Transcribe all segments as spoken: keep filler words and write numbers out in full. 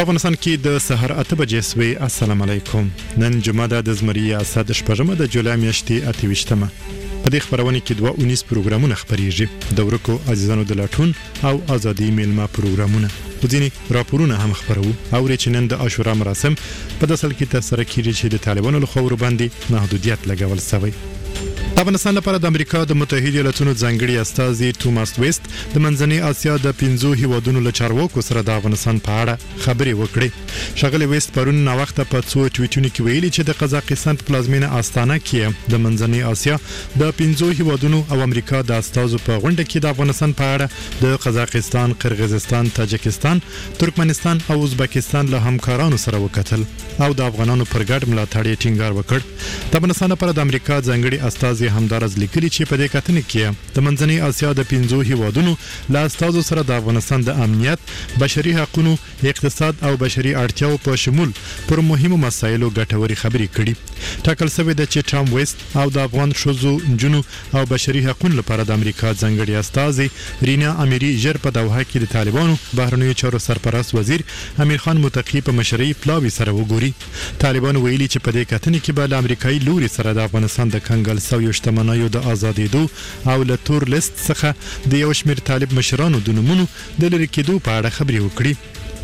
په افغانستان کې د سحر اته بجې سوي. السلام علیکم. نن جمعه ده د زمري اسد شپږمه د جولای میاشتې اته ویشتمه. په دې خبرونه کې دوه اونیس پروګرامونه خبريږي. د ورکو عزیزانو د لاټون او ازادي میلمه پروګرامونه. ځینې راپورونه هم خبرو او چې نن د عاشورا مراسم په داسل کې ترسره کیږي چې د طالبانو له خوا باندې محدودیت لګول شوی. افغانستان لپاره د امریکا د متحده ایالاتونو ځانګړي استازي توماس ویست د منځنۍ اسیا د پنځو هیوادونو له چارواکو سره د افغانستان په اړه خبرې وکړې. ښاغلی ویست پرون ناوخته په څو ټویټونو کې ویلي چې د قزاقستان په پلازمینه استانه کې د منځنۍ اسیا د پنځو هیوادونو او امریکا د استازو په غونډه کې د افغانستان په اړه د قزاقستان، قرغیزستان، تاجکستان، ترکمنستان او ازبکستان له همکارانو سره وکتل او د افغانانو پر ګډ ملاتړ یې ټینګار وکړ. د افغانستان لپاره د امریکا ځانګړي استازي همدارز لیکلي چې په دې کتنې کې د منځنۍ اسیا د پنځو هیوادونو له استازو سره د افغانستان د امنیت، بشري حقوقو، اقتصاد او بشري اړتیاو په شمول پر مهمو مسایلو ګټوري خبرې کړي. ټاکل شوی د چې ټام ویست او د افغان ښځو، نجونو او بشري حقوقو لپاره د امریکا ځانګړي استازي رینا امیری ژر په دوحه کې د طالبانو بهرنیو چارو سرپرست وزیر امیر خان متقی په مشرۍ پلاوي سره وګوري. طالبانو ویلي چې په دې کتنې کې به له امریکایي لوري سره د افغانستان د کنګل سویو شتمنیو د آزادېدو او له تور لیست څخه د یو شمېر طالب مشرانو د نومونو د لرې کېدو په اړه خبرې وکړي.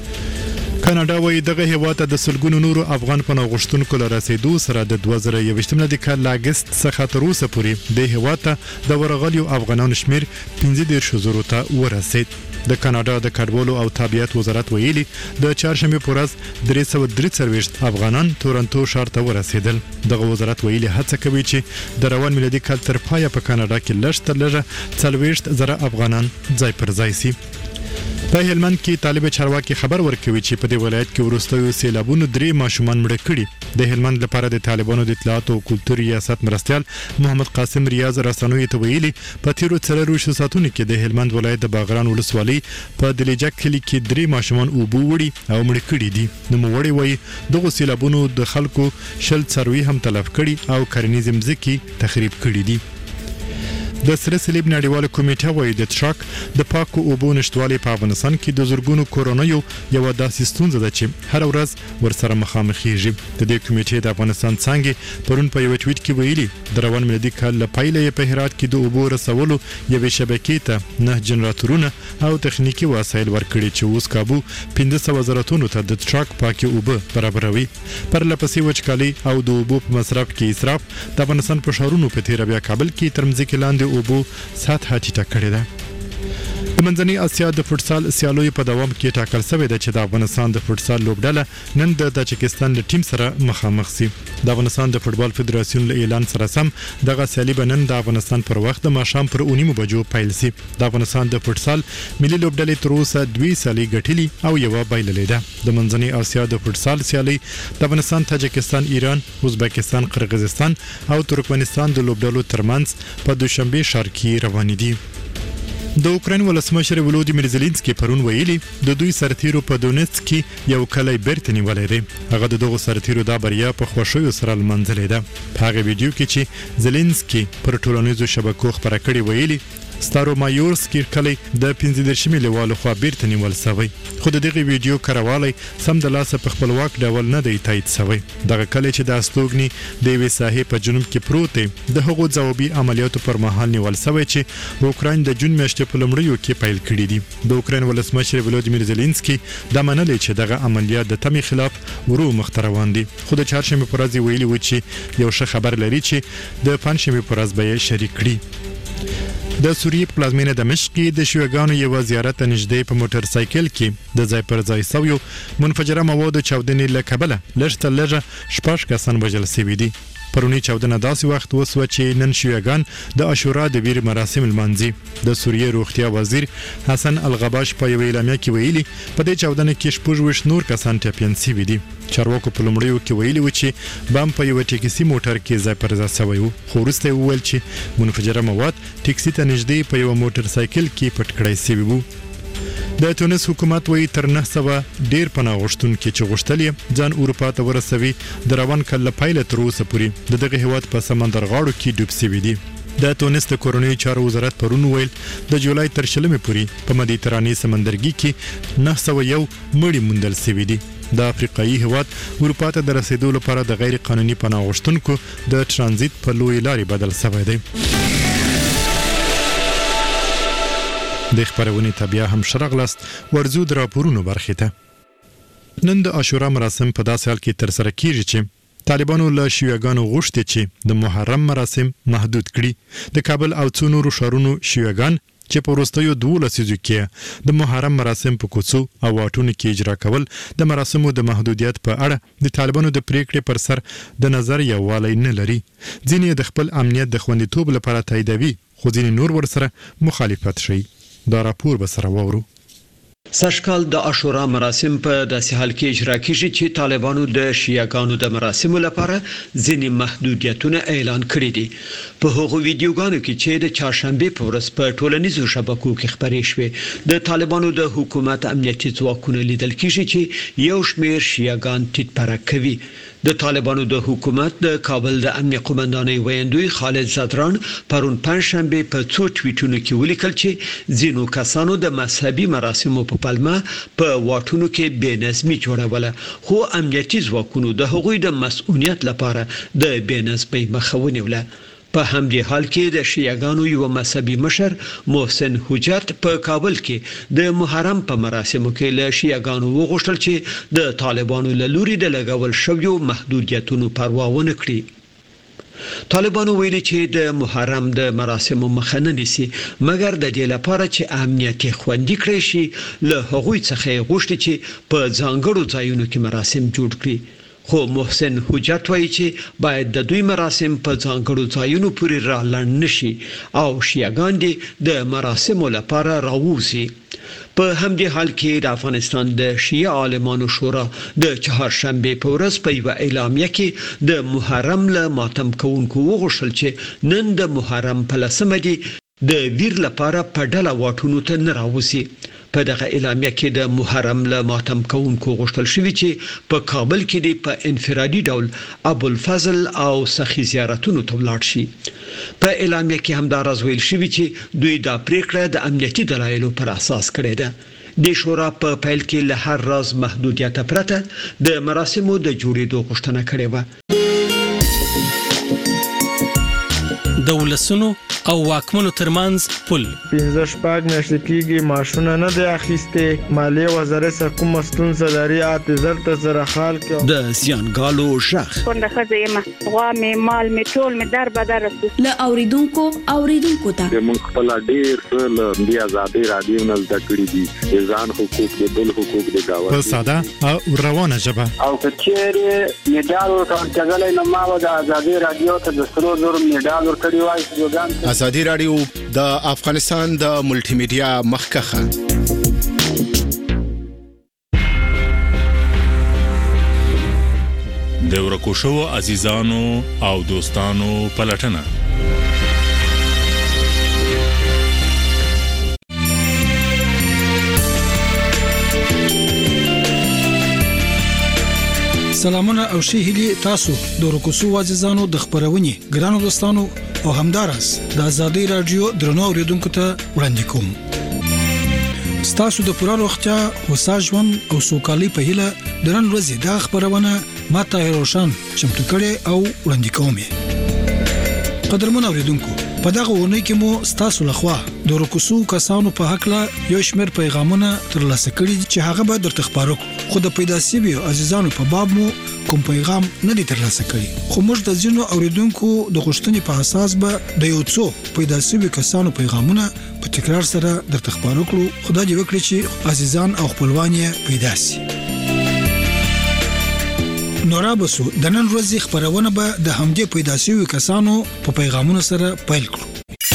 کاناډا وايي دغه هیواد د سلګونو نورو افغان پناه غوښتونکو له رسیدو سره د دوه زره یوویشتم د کال له اګست څخه تر اوسه پورې د هیواد ته د ورغلیو افغانانو شمېر پنځه دېرش زرو ته ورسید. د کاناډا د کډوالو او طبيعت وزارت ویلي د چهارشنبه په ورځ درې سوه درې څلوېښت افغانان تورنټو ښار ته ورسېدل. دغه وزارت ویلي هڅه کوي چې د روان میلادي کال تر پایه په کاناډا کې لږ تر لږه څلوېښت زره افغانان ځای پر ځای شي. په هلمند کې طالب چارواکي خبر ورکوي چې په دې ولایت کې وروستیو سیلابونو درې ماشومان مړه کړي. د هلمند لپاره د طالبانو د اطلاعات او کلتور ریاست مرستیال محمد قاسم ریاض رسنوي ته ویلي په تیرو څلوېښتو ساعتونو کې د هلمند ولایت د باغران ولسوالۍ په دلیجک کلي کې درې ماشومان اوبو وړي او مړه کړي دي. نوموړی وایي دغه سیلابونو د خلکو شل څاروي هم تلف کړي او کرنیزې مځکې تخریب کړي دي. د سره صلیب نړیواله کمیټه وایي د ټرک د پاکو اوبو نشټوالي په افغانستان کې د زورګونو کورونیو یو داسې ستونزه ده چې هر ورځ ورسره مخامخېږي. د دې کمیټې د افغانستان څانګې پرون په یو ټویټ کې ویلي د روان میلادي کال له پیله یې په هرات کې د اوبو رسولو یوې شبکې ته نه جنراتورونه او تخنیکي وسایل ورکړي چې اوس کابو پنځه سوه زره تونو ته د ټرک پاکي اوبه برابروي. پرلپسې وچکالي او د اوبو په مصرف کې اسراف د افغانستان په ښارونو په تېره بیا کابل کې تر مځکې لاندې اوبو سطحه ټیټه کړې ده. د منځنۍ اسیا د فوټسال سیالیو په دوام کې ټاکل شوی ده چې د افغانستان د فوټسال لوبډله نن د تاجکستان له ټیم سره مخامخ شي. د افغانستان د فوټبال فدراسیون له اعلان سره سم دغه سیالي به نن د افغانستان پر وخت د ماښام پر اونیمو بجو پیل شي. د افغانستان د فوټسال ملي لوبډلې تر اوسه دوی سیالۍ ګټلي او یوه بایللې ده. د منځنۍ اسیا د فوټسال سیالۍ د افغانستان، تاجکستان، ایران، ازبکستان، قرغیزستان او ترکمنستان د لوبډلو ترمنځ په دوشنبه ښار کې روانې دي. د اوکراین ولسمشر ولودیمیر زيلنسکي پرون ویلي د دوی سرتیرو په دونیتسک کې یو کلی بیرته نیولی دی. هغه د دغو سرتیرو دا بریا په خوښیو سره لمانځلې ده. په هغه ویډیو کې چې زيلنسکي پر ټولنیزو شبکو خپره کړې ویلي ستارو مایورسکي کلی د پنځه دېرشمې لیوالو خوا بیرته نیول شوی، خو د دغې ویډیو کرهوالی سم د لاسه په خپلواک ډول نه دی تایید شوی. دغه کلی چې د استوګنې د یوې ساحې په جنوب کې پروت دی د هغو ځوابي عملیاتو پر مهال نیول شوی چې اوکراین د جون میاشتې په لومړیو کې پیل کړي دي. د اوکراین ولسمشر ولودیمیر زيلنسکي دا منلی چې دغه عملیات د تمې خلاف ورو مخته روان دي، خو د چهارشنبې په ورځ ویلي و چې یو ښه خبر لري چې د پنجشنبې په ورځ به یې شریک کړي. د سوریې په پلازمینه دمشق کې د شیوګانو یوه زیارت ته نږدې په موټر سایکل کې د ځای پر ځای سویو منفجره موادو چاودنې له کبله لږ تر لږه شپږ کسان وژل شوي دي. پرونی چاودنه داسې وخت وسوه چې نن شیوګان د عاشورا د ویر مراسم لمانځي. د سوریې روغتیا وزیر حسن الغباش په یوه اعلامیه کې ویلي په دې چاودنه کې شپږویشت نور کسان ټپیان شوي دي. چارواکو په لومړیو کې ویلي و چې بم په یوه ټیکسي موټر کې ځای پر ځای شوی و، خو وروسته یې وویل چې منفجره مواد ټیکسي ته نږدې په یوه موټر سایکل کې پټ کړی شوي وو. د تونس حکومت وایي تر نه سوه ډیر پناه غوښتونکي چې غوښتل یې ځان اروپا ته ورسوي د روان کال له پیله تر اوسه پورې د دغه هیواد په سمندر غاړو کې ډوب شوي دي. د تونس د کورنۍ چارو وزارت پرون ویل د جولای تر شلمې پورې په مدیترانې سمندرګي کې نه سوه یو مړي موندل شوي دي. د افریقایي هیواد اروپا ته د رسیدو لپاره د غیر قانوني پناه غوښتونکو د ترانزیت په لوی لارې بدل شوی دی. د خبرونې تابع هم شرغلست ورزو د راپورونو برخې ته. نن د عاشورا مراسم په داسې حال کې ترسره کیږي چې طالبانو له شیعاګانو غوښتي چې د محرم مراسم محدود کړي. د کابل او څو نورو ښارونو شیعاګان چې په وروستیو دوه لسیزو کې د محرم مراسم په کوڅو او واټونو کې اجرا کول د مراسمو د محدودیت په اړه د طالبانو د پریکړې پر سر د نظر یووالی نه لري. ځینې د خپل امنیت د خوندیتوب لپاره تاییدوي، خو ځینې نور ورسره مخالفت شي. دا راپور به سره واورو. سږکال د عاشورا مراسم په داسې حال کې اجرا کیږي چې طالبانو د شیعاګانو د مراسمو لپاره ځینې محدودیتونه اعلان کړي دي. په هغو ویډیوګانو کې چې د چهارشنبه په ورځ په ټولنیزو شبکو کې خبرې شوې، د طالبانو د حکومت امنیتي ځواکونه لیدل کیږي چې یو شمېر شیعاګان ټیټ پرک کوي. د طالبانو د حکومت د کابل د امنیت قومندانۍ ویاندوی خالد زدران پرون پنځشنبه په څو ټویټونو کې ولیکل چې ځینو کسانو د مذهبي مراسمو په پلمه په واټونو کې بېنظمي جوړوله، خو امنیتي ځواکونو د هغوی د مسؤلیت لپاره د بېنظمۍ مخه ونیوله. په همدې حال کې د شیعاګانو یو مذهبي مشر محسن حجت په کابل کې د محرم په مراسمو کې له شیعاګانو وغوښتل چې د طالبانو له لوري د لګول شویو محدودیتونو پروا ونه کړي. طالبانو ویلي چې د محرم د مراسمو مخه نه نیسي، مګر د دې لپاره چې امنیت خوندي کړي شي له هغوی څخه غوښتي چې په ځانګړو ځایونو کې مراسم جوړ کړي. خو محسن حجت وایي چې باید د دوی مراسم په ځانګړو ځایونو پورې رالنډ نشي او شیعاګان دې د مراسمو لپاره راووځي. په همدې حال کې د افغانستان د شیعه عالمانو شورا د چهارشنبه په ورځ په یوه اعلامیه کې د محرم له ماتم کوونکو وغوښتل چې نن د محرم په لسمه دی د ویر لپاره په ډله واټونو ته نه راوځي. په دغه اعلامیه کې د محرم له ماتم کوونکو غوښتل شوی چې په کابل کې د په انفرادي ډول ابوالفضل او سخي زیارتونو ته ولاړ شي. په اعلامیه کې هم دا راز ویل شوی چې دوی دا پریکړه د امنیتي دلایلو پر اساس کړې ده. د شورا په پیل کې له هر راز محدودیت پرته د مراسمو د جوړېدو غوښتنه کړې و. د ولسونو او واکمنو ترمنځ پل پنځه شپږ میاشتې کېږي معاشونه نه دی اخیستې، مالیې وزارت سره کومه ستونزه لري، اته زر ته زره خال کې د زیانګالو ژغ څنګه ښځه یم غوا مې مال مې ټول مې در بدر له اوریدونکو اوریدونکو ته موږ خپل ډېر څه له دې آزادۍ رادیو نه زده کړي دي، د ځان حقوق د بل حقوق د گاوه په ساده او روانه ژبه. او کچېرې میډال ورکړل نو ما د آزادۍ رادیو ته د سرو زرو میډال ورکړی وای. آزادي رادیو د افغانستان د ملټي میډیا مخکخه د ورکو شو عزیزانو او دوستانو پلټنه. سلامونه او ښه هیلې تاسو د ورکو شو عزیزانو د خبرونې ګرانو دوستانو او همدارس د آزادۍ رادیو درنو اوریدونکو ته وړاندې کوم. ستاسو د پوره روغتیا، هوسا ژوند او سوکالۍ په هیله د نن ورځې دا خبرونه ما طاهر روشن چمتو کړې او وړاندې کوم. قدرمن اوریدونکو، په دغه ورنۍ کې مو ستاسو لخوا د ورکو شو کسانو په حق له یو شمېر پیغامونه ترلاسه کړي چې هغه به درته خبرو، خو د پیدا شویو عزیزانو په باب مو کوم پیغام نه دی ترلاسه کړي. خو موږ د ځینو اوریدونکو د غوښتنې په اساس به د یو څو پیدا شویو کسانو پیغامونه په تکرار سره درته خبرو کړو. خدای دې وکړي چې عزیزان او خپلوان یې پیدا شي. نورا بسو د نن ورځې خبرونه به د همدې پیدا شویو کسانو په پیغامونو سره پیل کړو.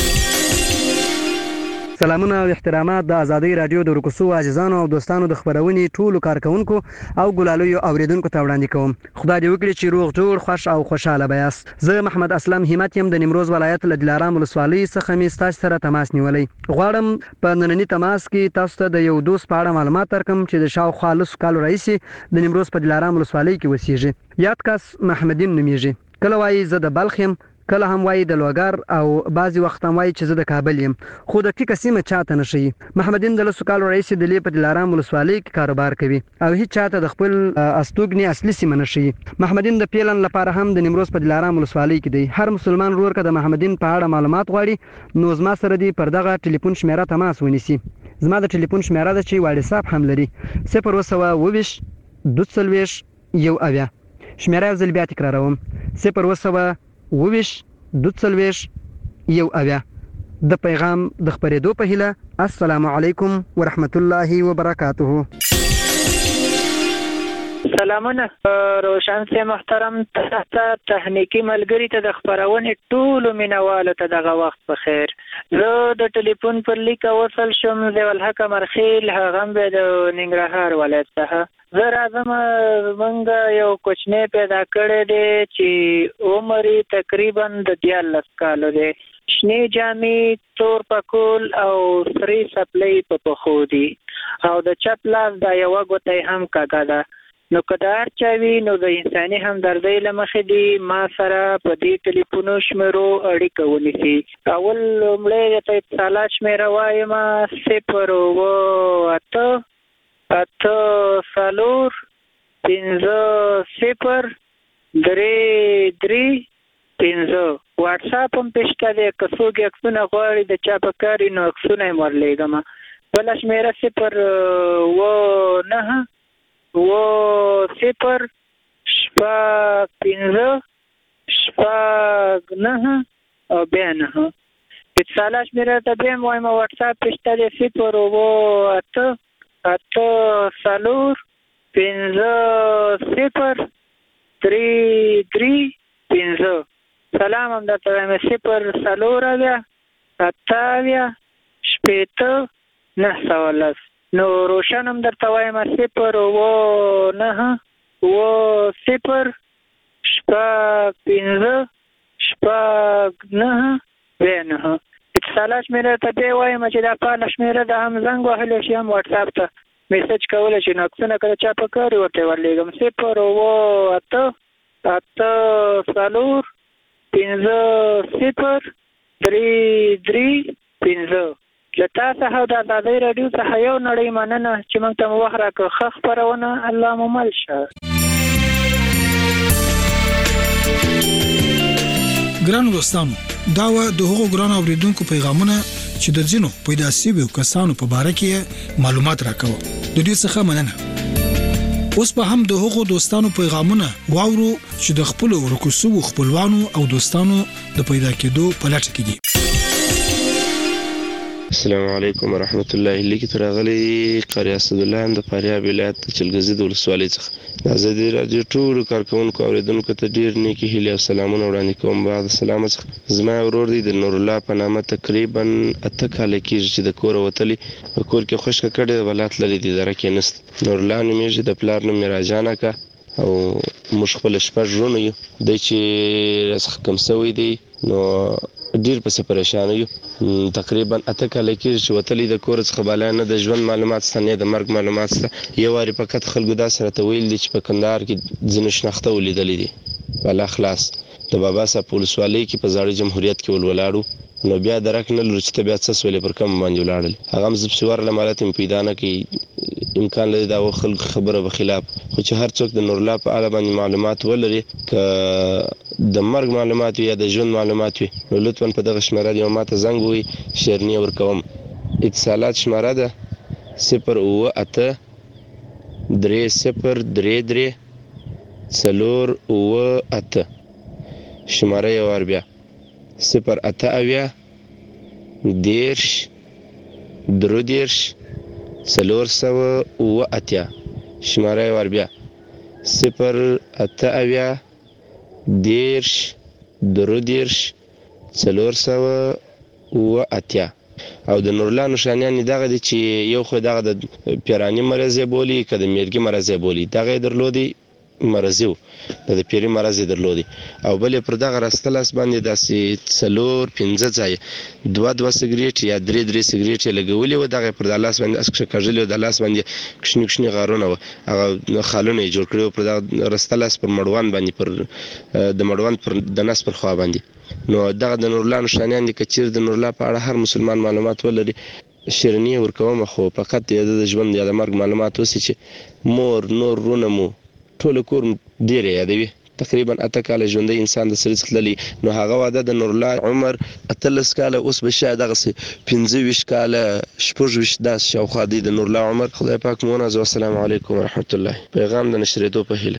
سلامونه او احترامات د آزادۍ رادیو د ورکو شو عزیزانو او دوستانو د خبرونې ټولو کارکونکو او ګلالیو اوریدونکو ته وړاندې کوم. خدای دې وکړي چې روغ جوړ، خوش او خوشاله بیاست. زه محمد اسلم همت یم د نیمروز ولایت له دلارام ولسوالۍ څخه می ستاسو سره تماس نیولې. غواړم په نننی تماس کې تاسو ته د یو دوست په اړه معلومات درکم چې د شاوخوا لس کالو راهیسې د نیمروز په دلارام ولسوالۍ کې اوسېږي. یاد کس محمدین نومیږي. کله وایي زه د بلخ یم، کله هم وایي د لوګر او بعضی وخت هم وایي چې زه د کابل یم خو د ټیکه سیمه چاته نشي. محمدین د لسو کالو رئیس د لې په دلارام ولسوالۍ کې کاروبار کوي او هیڅ چاته د خپل استوګنی اصلي سیمه نشي. محمدین د پیلن لپاره هم د نیمروز په دلارام ولسوالۍ کې دی. هر مسلمان ورور که د محمدین په اړه معلومات غواړي نو زما سره دی پر دغه ټلیفون شمیره تماس ونیسي. زما د ټلیفون شمیره ده چې واتساپ هم لري صفر اوه اووه دوه څلوېښت یو اویا. شمیره یو ځل بیا تکراروم صفر اوه اووه دوه څلوېښت یو اویا. د پیغام د خپرېدو په هیله السلام علیکم ورحمت الله وبرکاته. سلامونه روشن سي محترم ته تخنیکی ملګری ته د خبرونې ټولو مینوالو ته دغه وخت په خیر. زه د ټلیفون پر لیک وصل شم زه الحق مرخیل هغه به د ننګرهار ولایت څخه. زه راځم موږ یو کوچنی پیدا کړی دی چې عمر تقریبا د دیارلس کالو دی. شنې جامې تور پکول او سری سپلی په پښو دي او د چپ لاس د یوه ګوتې هم کږه ده. نو که د هر چا وي نو د انساني همدردۍ له مخې دي ما سره په دې ټلیفونو شمیرو اړیکه ونیسي. اول لومړی درته اتصالات شمیره وایم صفر اوه اته اته څلور پنځه صفر درې درې پنځه. واټساپ هم پې شته دی که څوک عکسونه غواړي د چا په کار وي نو عکسونه یې ورلیږم. بله شمیره صفر اوه نهه اوه صفر شپږ پنځه شپږ نهه او بیا نهه. اتصالات شمیره ته بیا هم وایم واټساپ پې شته دی صفر اوه اته اته څلور پنځه صفر درې درې پنځه. سلام هم درته وایم صفر څلور اویا اته اویا شپېته نهه سوه لس. نو روشن هم درته وایم صفر اوه نهه اوه صفر شپږ پنځه شپږ نهه بیا نهه. اتصالات شمیره ته بیا وایم چې دا فعاله شمیره ده هم زنګ وهلی شي هم واټساپ ته میسج کولی شي نو عکسونه که د چا په کار وي ورته یې ورلیږم. صفر اوه اته اته څلور پنځه صفر درې درې پنځه. له تا څخه د ازادۍ راډیو څخه یو نړۍ مننه چې موږ ته مو وخت راکړ. ښه خپرونه الله مو مل شه. ګرانو دوستانو دا و د هغو ګرانو اوریدونکو پیغامونه چې د ځینو پیدا شویو کسانو په باره کې معلومات راکوه. د دې څخه مننه. اوس به هم د هغو دوستانو پیغامونه واورو چې د خپل ورکوسو خپلوانو او دوستانو د پیدا کېدو په لټه کې دي. السلام علیکم ورحمت الله. لیکي تر غلي قاری اسد الله د فاریاب ولایت چلګزي د ولسوالۍ څخه د ازادي رادیو ټول کارکونکو اوریدونکو ته ډیر نیکی هیله او سلامونه وړاندې کوم. بعد سلام څخه زما ورور دی د نور الله په نامه تقریبا اته کال کېږي چې د کور وتلی په کور کې خوشک کړي ولات لري د درکې نست. نور الله نومېږي د پلار نوم راجانه کا او موږ خپل شپږ ژوند یو د چې رسخ کم سوی دی نو ډیر په پریشان یو. تقریبا اته کال کې چې وتلی د کور څخه بالا نه د ژوند معلومات ستنه د مرګ معلومات ست یو واری فقط خلکو دا سره ته ویل دي چې په کندهار کې ځینې شناخته ولیدل دي بالا خلاص د بابا صاحب پولیسوالۍ کې په زاړه جمهوریت کې ولولاړو نو بیا درک نه لور چې بیا څه سولې پر کم باندې ولاړل. هغه هم زبسوار لمالت پیدا نه کې امکان لري دا خلک خبره به خلاف خو چې هر څوک د نور الله په اړه باندې معلومات ولري ک د مرګ معلومات یا د ژوند معلومات وي نو لطفا په دغه شمیره دی ماته زنګ وي شیرنی ورکوم. اتصالات شمیره ده صفر اوه اته درې صفر درې درې څلور اوه اته. شمیره یې ور بیا صفر اته اویا دیرش درو دیرش څلور سوه اوه اتیا. شماره یې ور بیا صفر اته اویا دیرش درو دیرش څلور سوه اوه اتیا. او د نورلا نشانیان دغه دي چې یو خو دغه د پیرانی مرز بولی که د میرګي مرز بولی دغه درلودي مرزي و د پیری مرز درلودي او بل پر دغه راستلاس باندې داسې څلور پنځه ځای دوه دوه سیګریټ یا درې درې سیګریټ لګولې و دغه پر د لاس باندې اسکه کاژلې د لاس باندې کښنی کښنی غارونه و هغه خالونه جوړ کړو پر دغه راستلاس پر مړوان باندې پر د مړوان پر د نس پر خوا باندې نو دغه د نورلا نشانیان دي کچیر د نورلا په اړه هر مسلمان معلومات ولري شیرنی ورکوم خو فقط د ژوند یا د مرګ معلومات وسی چې مور نور رونه مو ټول کور ډیر یادوي تقریبا اته کال ژوندۍ انسان د سره تللی نو هغه واده د نورلا عمر اتلس کال اوس به شاید دغه پنځه ویشت کال شپږ ویشت داس شاوخوا دی د نورلا عمر خدای پاک مو نازو السلام علیکم ورحمت الله پیغام د نشریدو په هیله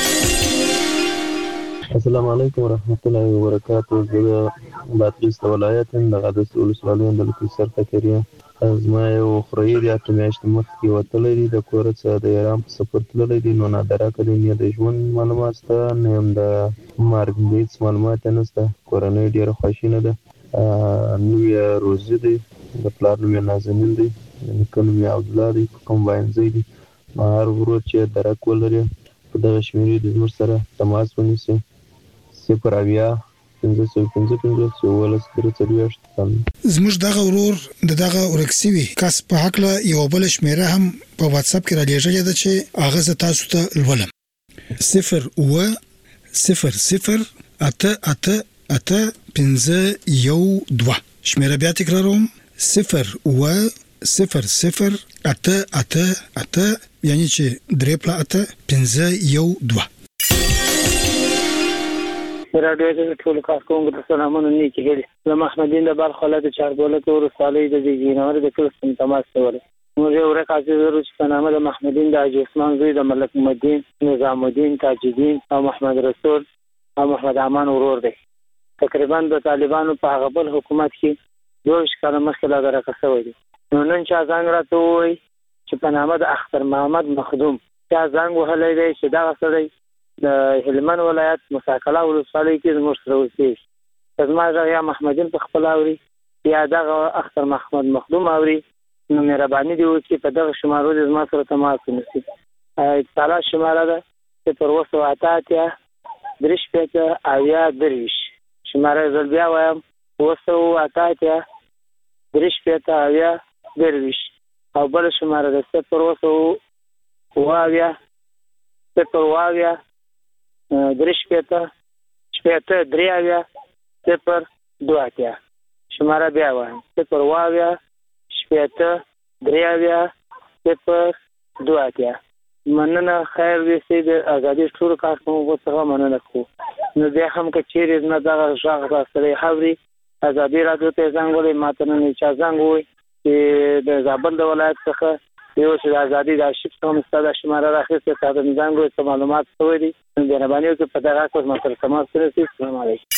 السلام علیکم ورحمت الله وبرکاته زه باتریست ولایت د غدس ولسوالۍ د لکسر فکریه زما یو خوري د اټمیاشت مخکې وتلې دي د کورڅ د ایران په سفر تللې دي نو نادره کړي نه د ژوند معلومات ته نه هم د مارګ بیس معلومات نه سته کورنۍ ډیره خوشینه ده نو یې روزي دي د پلان نو نازنین دي نکله مې عبد الله دي کوم باندې دي هر ورو چې درک ولري په دغه شمیرې د زموږ سره تماس ونیسي صفر اویا پنځه سوه پنځه پنځه څوارلس درې څلوېښت زموږ دغه ورور د دغه ورکسوي کس په حق له یو بل شمیره هم په واتس اپ کې را لېږلې ده چې هغه ز تاسو ته لولم صفر و صفر صفر اته اته اته پنځه یو دوه شمیره بیا تکراروم صفر و صفر صفر اته اته اته یعنی چې درې پلا اته پنځه یو دوه راډیو د ټول کارکونکو ته سلامونه نیکی هیله زه محمدین د بلخ ولایت چاربولک ورسالۍ د جینور د کلستم تماس کوله موږ یو ورکاځي ورو چې په نامه د محمدین د حاجی عثمان زوی د ملک مدین نظام الدین تاج الدین او محمد رسول او محمد امان ورور دی تقریبا د طالبانو په هغه بل حکومت کې دوه کاله مخکې لا درکه شوی دی نو نن چې څنګه راته وای چې په نامه د اختر محمد مخدوم چې څنګه وهلې دی چې دا وسړی د هلمند ولایت مساکله ولسوالۍ کې زموږ سره اوسېږي زما یا محمدین په خپل اوري یا دغه اختر محمد مخدوم اوري نو مهرباني دی وکړي په دغه شمارو د زما سره تماس ونیسي اتصالات شماره ده صفر اووه اته اتیا درې شپېته اویا درویشت شماره زه بیا وایم اووه اته اتیا درې شپېته اویا درویشت او بله شماره ده صفر اووه اووه اویا صفر اووه اویا درې شپېته شپېته درې اویا صفر دوه اتیا شماره بیا وایم صفر اووه اویا شپېته درې اویا صفر دوه اتیا مننه خیر دې سي د ازادي ټول کارکونکو څخه مننه کوو نو بیا هم که چیرې نه دغه غږ سره حاوري ازادي راډیو ته زنګ ولې ماته نه چا زنګ وي چې د زابل د ولایت څخه یو چې د ازادي د ارشیف څخه ستاسو شماره راخېسته تاسو د زنګ وي معلومات شوي دي د مهرباني وکړئ په دغه کوم سره تماس ونیسئ السلام علیکم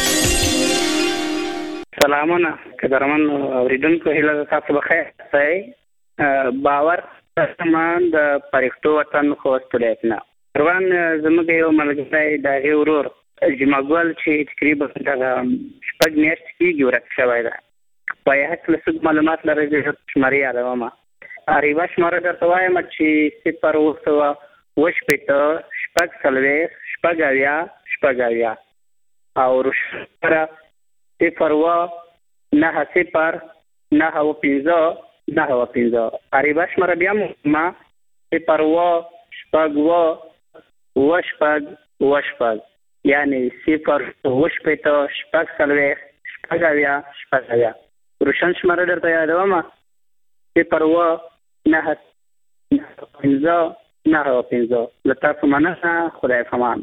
سلامونه قدرمن اوریدونکو هیله تاسو بخیر سئ باور سامان د پرښتو وطن خوست ولایتنا روان زموږ یو ملګری د ورور جمعګل چې تقریبا د شپږ میاشتې کېږي ورک شوی ده په هغه له څه معلومات لري چې شمارې یادوم اریوا شماره درته وایم چې صفر اووه اووه شپېته شپږ څلوېښت شپږ اویا شپږ اویا او روشنه صفر اووه نهه صفر نهه اووه پنځه نهه اووه پنځه اریوا شماره بیا ما صفر اووه شپږ اووه اووه شپږ اووه شپږ یعنی صفر اووه شپېته شپږ څلوېښت شپږ اویا شپږ اویا روشن شماره درته یادوم صفر اووه نهه پنځه نهه اووه پنځه له تاسو مننه خدای پامان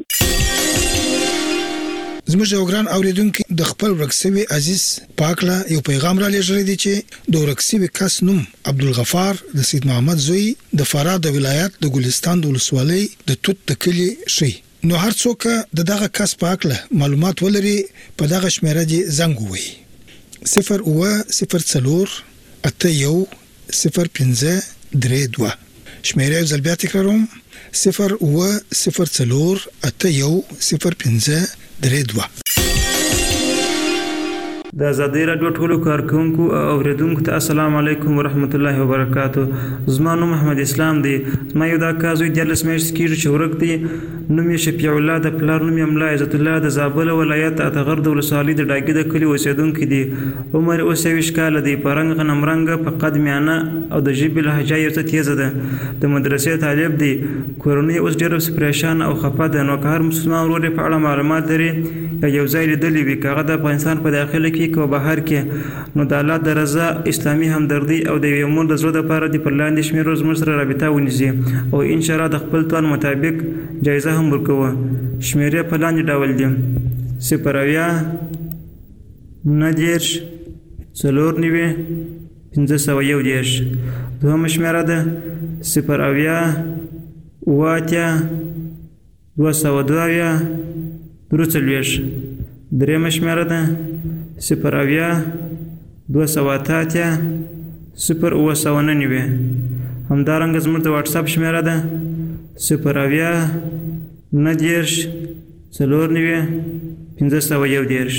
زموږ یو ګران اوریدونکو د خپل ورکسوي عزیز پاکلا یو پیغام را لېږلی دی چې د ورکسوي کس نوم عبدالغفار د سید محمد زوی د فراه د ولایت د ګلستان د ولسوالۍ د توت د کلي شي نو هر څوک د دغه کس پاکلا معلومات ولري په دغه شمیره دی زنګ ووي صفر اووه صفر څلور اته یو صفر پنځه درې دوه شمیره یو ځل بیا تکراروم صفر اووه صفر څلور اته یو صفر پنځه درې دوه د آزادۍ راډیو ټولو کارکونکو او اوریدونکو ته السلام علیکم ورحمت الله وبرکاتو. زما نوم محمد اسلام دی. زما یو دا کازوی دیارلس میاشتې کېږي چې ورک دی. نوم یې شفیع الله، د پلار نوم یې ملا عزت الله، د زابل ولایت اتغر د ولسوالۍ د ډاګي د کلي اوسېدونکی دی. عمر اوس یویشت کاله دی. په رنګ غنمرنګه، په قد میانه او د ژبې لهجه یې څه تیزه ده. د مدرسې طالب دی. کورنۍ اوس ډېره پریشان او خفه ده. نو که هر مسلمان ورور په اړه معلومات لري یا یو ځای لیدلی وي، که هغه د افغانستان په داخله کې که بهر کې، نو د الله د رضا، اسلامي همدردي او د یوې مور د زړه دپاره دې پر لاندې شمېرو زموږ سره رابطه ونیسي او انشاءالله د خپل توان مطابق جایزه هم ورکوه. شمېرې په لاندې ډول دي: صفر اویا، نهه دېرش، څلور نوي، پنځه سوه یو دېرش. دوهمه شمېره ده صفر اویا، اووه اتیا، دوه سوه دوه اویا، درې څلوېښت. درېیمه شمېره ده صفر اویا، دوه سوه اته اتیا، صفر اووه سوه نهه نوي. همدارنګه زموږ د واټساپ شمېره ده صفر اویا، نهه دېرش، څلور نوي، پنځه سوه یو دېرش.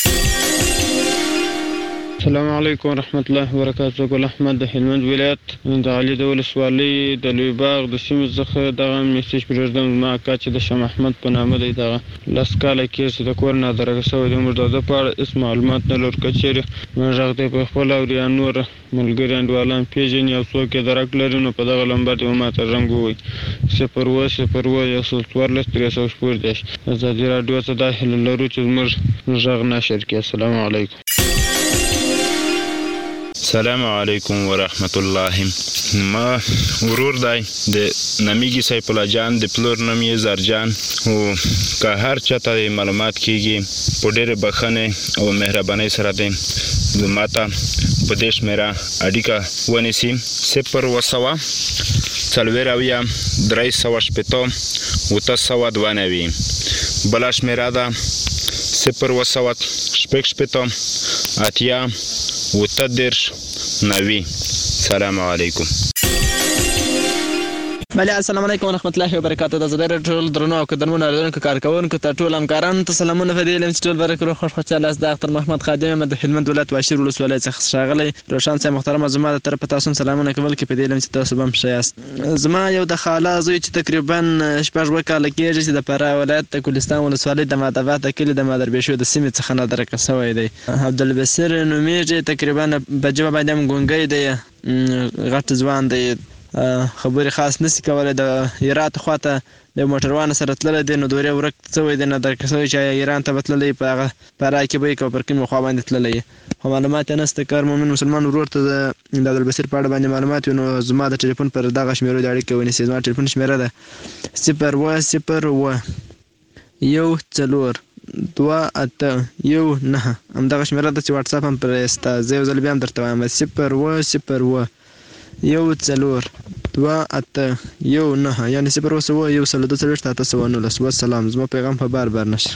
السلام علیکم ورحمت الله وبرکاتہ. ګل احمد د هلمند ولایت د علي د ولسوالۍ د لوی باغ د سیمې څخه دغه میسج پرېږدم. زما اکا چې د شاه محمد په نامه دی، دغه لس کاله کېږي چې د کور نه درګه شوی دی. موږ د ده په اړه هېڅ معلومات نه لرو. که چېرې موږ غږ دی په خپله او یا نور ملګري انډیوالان پېژني او څوک یې درک لري، نو په دغه نمبر دې ماته زنګ ووایي: صفر اووه صفر اووه یو سل څوارلس درې سوه شپږ دېرش. ازادي راډیو ته دا هیله لرو چې زموږ غږ نشر کړي. السلام علیکم. السلام علیکم ورحمت الله. ما ورور دی د نمیږي سیف الله جان، د پلور نوم یې زرجان. او که هر چاته معلومات کیږي په ډېرې بښنې او مهربانۍ سره دی ماته په دې شمېره اړیکه ونیسي: صفر اووه سوه، څلوېښت اویا، درې سوه شپېته، اوته سوه دوه نوي. بله شمېره ده صفر اووه سوه شپږ شپېته، اتیا، اوته دېرش، نوي. سلام علیکم. بله السلام علیکم ورحمت الله وبرکاتہ. د آزادۍ راډیو ټول درنو او قدرمنو اورېدونکو کارکوونکو ته ټول همکارانو ته سلامونه. په دې علم چې ټول برکرو خوش خوشحاله یاست. د اختر محمد خادم یم، د هلمند ولایت واشیر ولسوالۍ څخه ښاغلی. روښان صاحب محترمه، زما د طرفه تاسو سلامونه کول کې په دې علم چې تاسو به هم ښه یاست. زما یو د خاله زوی چې تقریبا شپږ اووه کاله کېږي چې د فراه ولایت د کوهستان ولسوالۍ د ماداباد د کلي د مادربېشو د سیمې څخه نادرکه شوی دی. عبدالبصیر نومیږي، تقریبا په ژبه باندې هم ګونګی دی، غټ ځوان دی، خبرې خاص نسی کولی. د هرات خواته د موټروان سره تللی دی، نو دورې ورک شوی دی، نادرکه شوی چې ایران ته به تللی، په هغه فراه کې به یې که پر کومې خوا باندې تللی یې، خو معلومات یې نشته. که هر مؤمن مسلمان ورور ته د عبدالبصیر په اړه باندې معلومات وي، نو زما د ټلیفون پر دغه شمېرو د اړیکې ونیسي. زما ټلیفون شمېره ده صفر اووه صفر اووه یو څلور دوه اته یو نهه. همدغه شمېره ده چې واټساپ هم پرې شته. زه یو ځل بیا هم درته وایم: صفر اووه صفر اووه یو څلور دوه اته یو نهه، یعنې صفر اووه سوه یو سل دوه څلوېښت اته سوه نولس. والسلام. زما پیغام په بار بار نشر.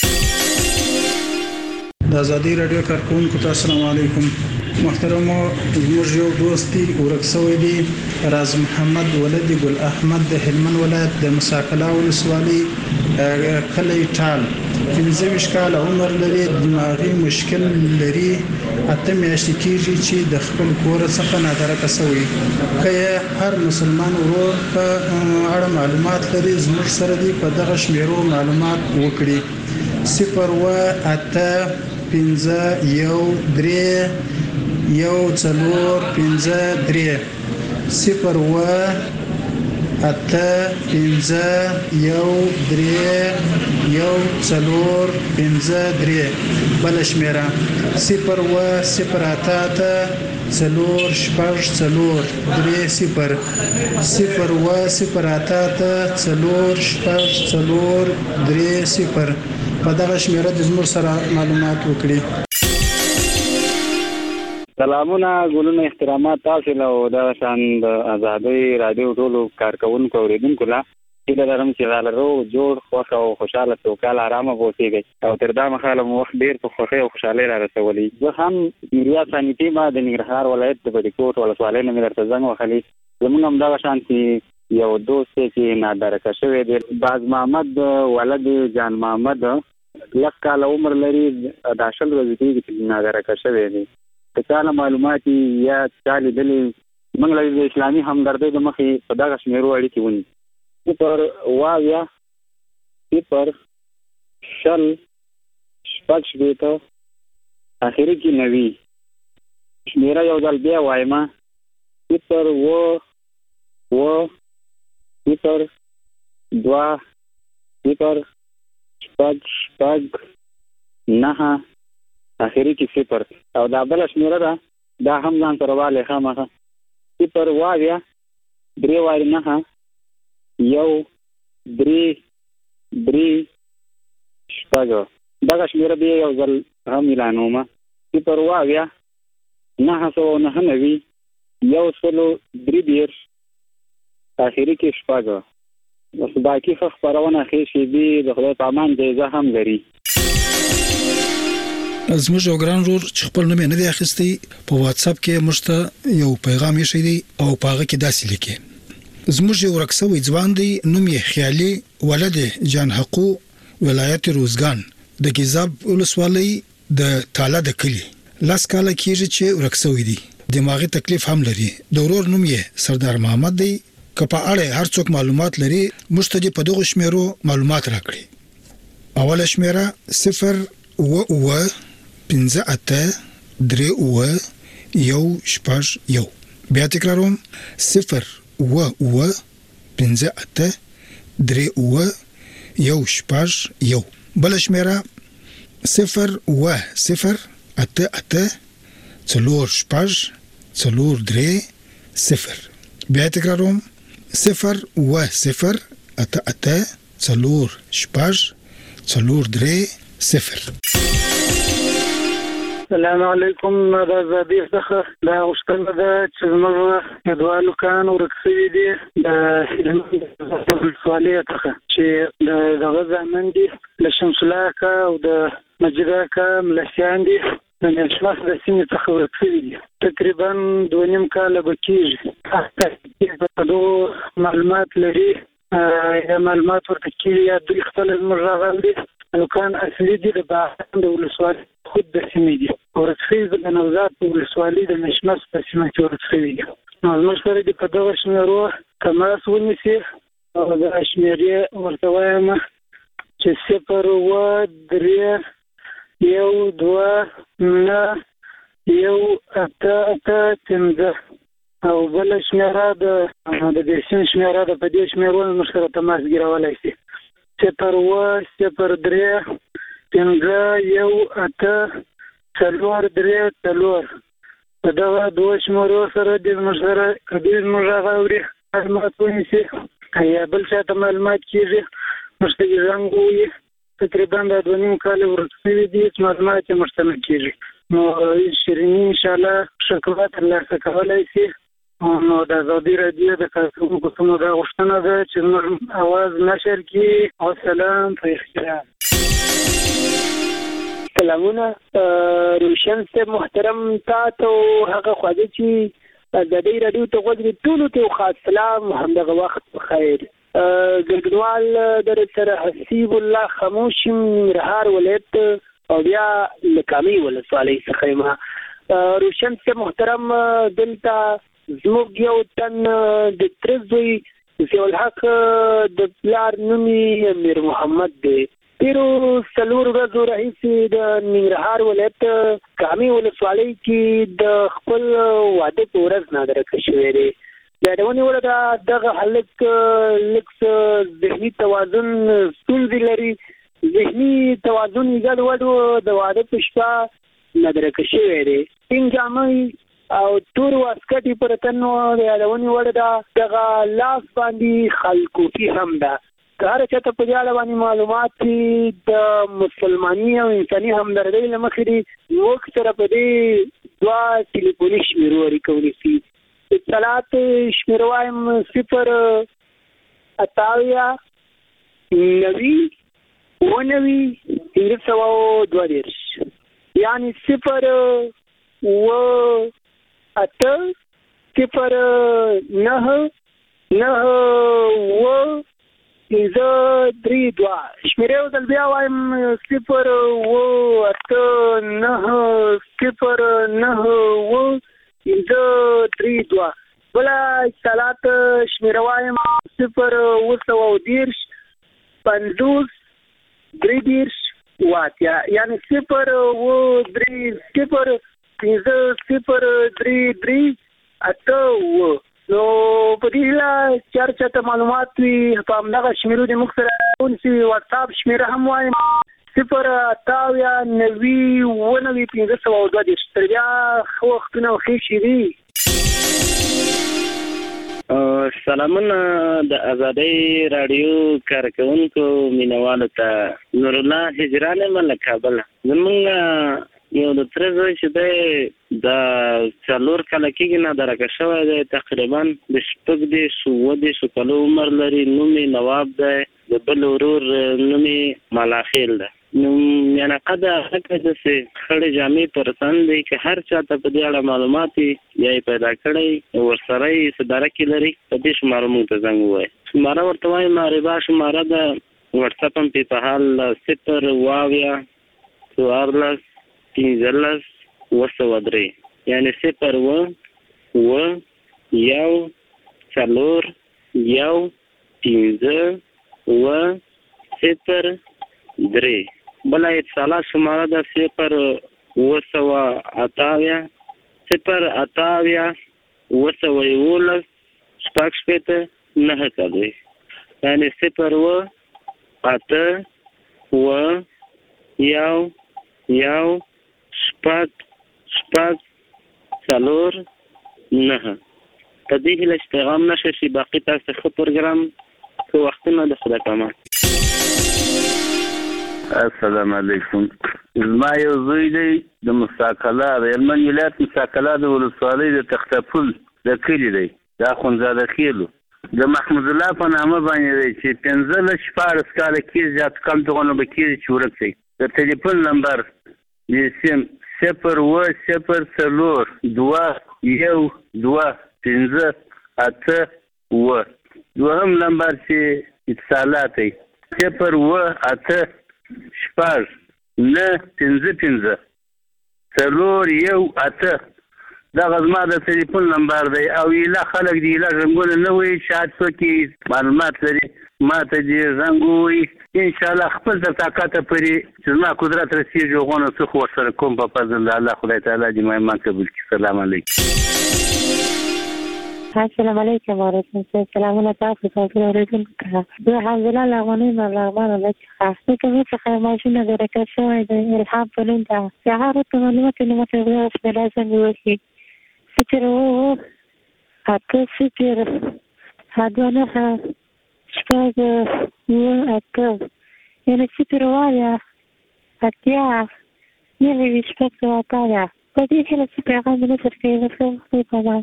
د آزادۍ راډیو کارکوونکو ته السلام علیکم. محترمو، زموږ یو دوست دی ورک شوی دی، راز محمد ولد ګل احمد، د هلمند ولایت د مساکلا ولسوالۍ کلی ټال. پنځه ویشت کاله عمر لري، دماغي مشکل لري، اته میاشتې کېږي چې د خپل کور څخه نادرکه شوی. که هر مسلمان ورور په اړه معلومات لري، زموږ سره دی په دغه شمېرو معلومات وکړي: صفر اووه اته پنځه یو درې یو څلور پنځه درې، صفر اووه اته پنځه یو درې یو څلور پنځه درې. بله شمېره صفر اووه صفر اته اته څلور شپږ څلور درې صفر، صفر اووه صفر اته اته څلور شپږ څلور درې صفر. په دغه شمېره د زموږ سره معلومات وکړي. سلامونه، ګلونه، احترامات تاسو له او دغه شان د آزادۍ راډیو ټولو کارکوونکو اوریدونکو له هیله لرم چې دا لرو جوړ خوښ او خوشحاله سوکاله ارامه اوسېږئ او تر دا مهاله مو وخت ډېر په خوښۍ او خوشحالۍ را رسولی. زه هم نوریا ثانیتي ما د ننګرهار ولایت د بډیکوټ ولسوالۍ نه مې درته زنګ وهلی. زمونږ هم دغه شان چې یو دوست دی چې نادرکه شوی دی، باز محمد ولد جان محمد لږ کاله عمر لري دا شل ورځې کېږي چې ناګرکه شوی دی. که چا له معلومات یا چا لیدلي موږ له د اسلامي همدردۍ د مخې په دغه شمېرو اړیکې ونیسو. صفر اوه اویا صفر شل شپږ شپېته اخري کې نوي شمېره یو ځل بیا وایم صفر اوه اوه صفر دوه صفر شپږ شپږ نهه اخري کې صفر او دا بله شمېره ده دا هم ځان سره والې خامخا صفر اوه اویا درې وارې نهه یو درې درې شپږ دغه شمېره بیا یو ځل هم اعلانومه صفر اوه اویا نهه سوه نهه نوي یو سلو درې دېرش اخري کې شپږ. بس باقي ښه خپرونه ښې شېبې د خدای په امان جایزه هم لري. زموږ یو ګران ورور چې خپل نوم یې نه دی اخیستی په واتساپ کې موږ ته یو پیغام ایښی دی او په هغه کې داسې لیکي: زموږ یو ورک سوی ځوان دی، نوم یې خیالي ولد جان حقو، ولایت روزګان، د ګیزاب ولسوالۍ د تاله د کلي. لاس کاله کېږي چې ورک سوی دی، دماغي تکلیف هم لري. د ورور نوم یې سردار محمد دی. که په اړه هر څوک معلومات لري موږ ته په دغه شمیرو معلومات راکړي. اوله شمیره صفر اوه اوه پنځه اته درې اوه یو شپږ یو. بیا تکراروم صفر اوه اوه پنځه اته درې اوه یو شپږ یو. بل شمیره صفر اوه صفر اته اته څلور شپږ څلور درې صفر. بیا تکراروم صفر اوه صفر اته اته څلور شپږ څلور درې صفر. السلام علیکم. دا زادي څخه دا غوښتنه ده چې زموږ دوه لوکان ورک شوي دي د ولسوالۍ څخه چې دغه زامن دي له شمس الله اکا او د مجید اکا ملسیان دي د نشمخ د سیمې څخه ورک شوي دي. تقریبا دوه نیم کاله به کېږي. په دغو معلومات لري یا معلومات ورته کېږي یا دوی خپله زموږ راغل دي. لوکان اصلي دي د باغان د ولسوالۍ خود د سیمې دي. ورک شوي د نوزاد په ولسوالۍ د نشمس په سیمه کې ورک شوي دي. نو زموږ سره دې په دغه شمېرو تماس ونیسي او د شمېرې ورته وایم چې صفر اوه درې یو دوه نه یو اته اته پنځه او بله شمېره د دې سیم شمېره ده. په دې شمېرو موږ سره تماس ګیرولی شي. صفر اوه صفر درې پنځه یو اته څلور درې څلور. په دغه دوه شمېرو سره دې زموږ سره که دوی زموږ هغه اوري معلومات ونیسي یا بل چا ته معلومات کېږي موږ ته یې زنګ ووایي. تقریبا دا دوه نیم کاله ورک شوي دي چې معلومات یې موږ ته نه کېږي. نو شیریني انشاءالله ښه ترلاسه کولی شي. نو د ازادي راډیو د کارکوونکو څخه دا غوښتنه ده چې زموږ اواز نشر کړي. والسلام په اختیار. سلامونه روشن صاحب محترم، تا ته هغه خواږه چې ازادي راډیو ته غوږ دي ټولو ته خاص سلام، همدغه وخت بخیر. ګډونوال در سره حسیب الله خاموش ننګرهار ولایت او بیا لکامي ولسوالۍ څخه یم. روشن صاحب محترم، دلته زموږ یو تن د تره زوی ضیاءالحق د پلار نوم یې امیر محمد دی. تېرو څلور ورځو راهیسې د ننګرهار ولایت کامي ولسوالۍ کې د خپل واده په ورځ نادرکه شوی دی. د یادونې وړ ده دغه هلک لږ څه ذهني توازن ستونزې لري. ذهني توازن یې ګډوډ و. د واده په شپه نادرکه شوی دی. سپین جامې او تور واسکټ یې پر تن و. د یادونې وړ ده دغه لاس باندې خلکوفي هم ده. که هر چاته په دې اړه باندې معلومات دي د مسلماني او انساني همدردۍ له مخې دي موږ سره په دې دوه ټلیفوني شمېرو اړیکه ونیسي. اطلاعات شمېره وایم صفر اته اویا نوي اوه نوي پنځه سوه دوه دېرش یعنې صفر اوه اته صفر نهه نهه اوه پنځه درې دوه شمیرې یو ځل بیا وایم صفر اوه اته نهه صفر نهه اوه پنځه درې دوه بله اتصالات شمیره وایم صفر اوه سوه دېرش پنځوس درې دېرش اوه اتیا یعنې صفر اوه درې صفر پنځه صفر درې درې اته اوه نو په دې هیله چې هر چا ته معلومات وي په همدغه شمیرو د موږ سره ونیسي واتساپ شمیره هم وایم صفر اته اویا نوي اوه نوي پنځه سوه او دوه دېرش تر بیا ښه وختونه او ښې شېبې سلامونه د ازادۍ راډیو کارکوونکو مینوالو ته نور الله هجران یم له کابله زمونږ یو د تره زوی چې دی د څلور کاله کېږي نادرکه شوی دی تقریبا د شپږ دېرش اووه دېرشو کالو عمر لري نوم یې نواب دی د بل ورور نوم یې ملاخیل دی نو میانقه د هغه داسې خړې جامې پر تن دی که هر چا ته په دې اړه معلومات وي یا یې پیدا کړی ورسره یې څه درکې لري په دې شماره موږ ته زنګ ووایي شماره ورته وایم معربه شماره ده وټساپ هم پې په حال صفر اوه اویا څوارلس پنځلس اوه سوه درې یعنې صفر اوه اوه یو څلور یو پنځه اوه صفر درې بله اتصالات شماره ده صفر اوه سوه اته اویا صفر اته اویا اوه سوه یولس شپږ شپېته نهه څلوېښت یعنې صفر اوه اته اوه یو یو شپږ شپږ څلور نهه په دې هیله چې پیغام نشه شي باقي تاسو ښه پروګرام ښه وختونه د خدای په امان السلام علیکم زما یو زوی دی د مستقله د هلمند ولایت مستقله د ولسوالۍ د تختپل د کلي دی د اخندزاده خیلو د محمود الله په نامه باندې دی چې پنځلس شپاړس کاله کېږي زیات کم دغونه به کېږي چې ورک دی د ټلیفون نمبر د سیم صفر اوه صفر څلور دوه یو دوه پنځه اته اوه دوهم نمبر چې اتصالات دی صفر اوه اته شپږ نه پنځه پنځه څلور یو اته دغه زما د ټلیفون نمبر دی او ایله خلک د ایله زنګونه نه وایي چې هر څوک معلومات لري ما ته دې زنګ ووایي انشاءالله خپل تر طاقته پورې چې زما قدرت رسېږي هغونه څه خو ورسره کوم په فضل د الله خدای تعالی دې ما ایمان قبول کړي سلام علیکم السلام علیکم وعلیکم السلام سلامونه تاسو ته اورېدونکو ته زه حمزله له افغانۍ نه لغمان له څخه زه کوم څخه ماشینه د رکټ شوی د الهام په نوم ده سهار ته معلومات نه مته ویل چې لازم وي صفر اوه اته صفر هدوه نهه شپږ اوه اته یعنې صفر اوه اتیا نهه ویشت شپږ سوه اته اویا په دې هیله چې پیغام مې نشر کوي زه ښه خدای په امان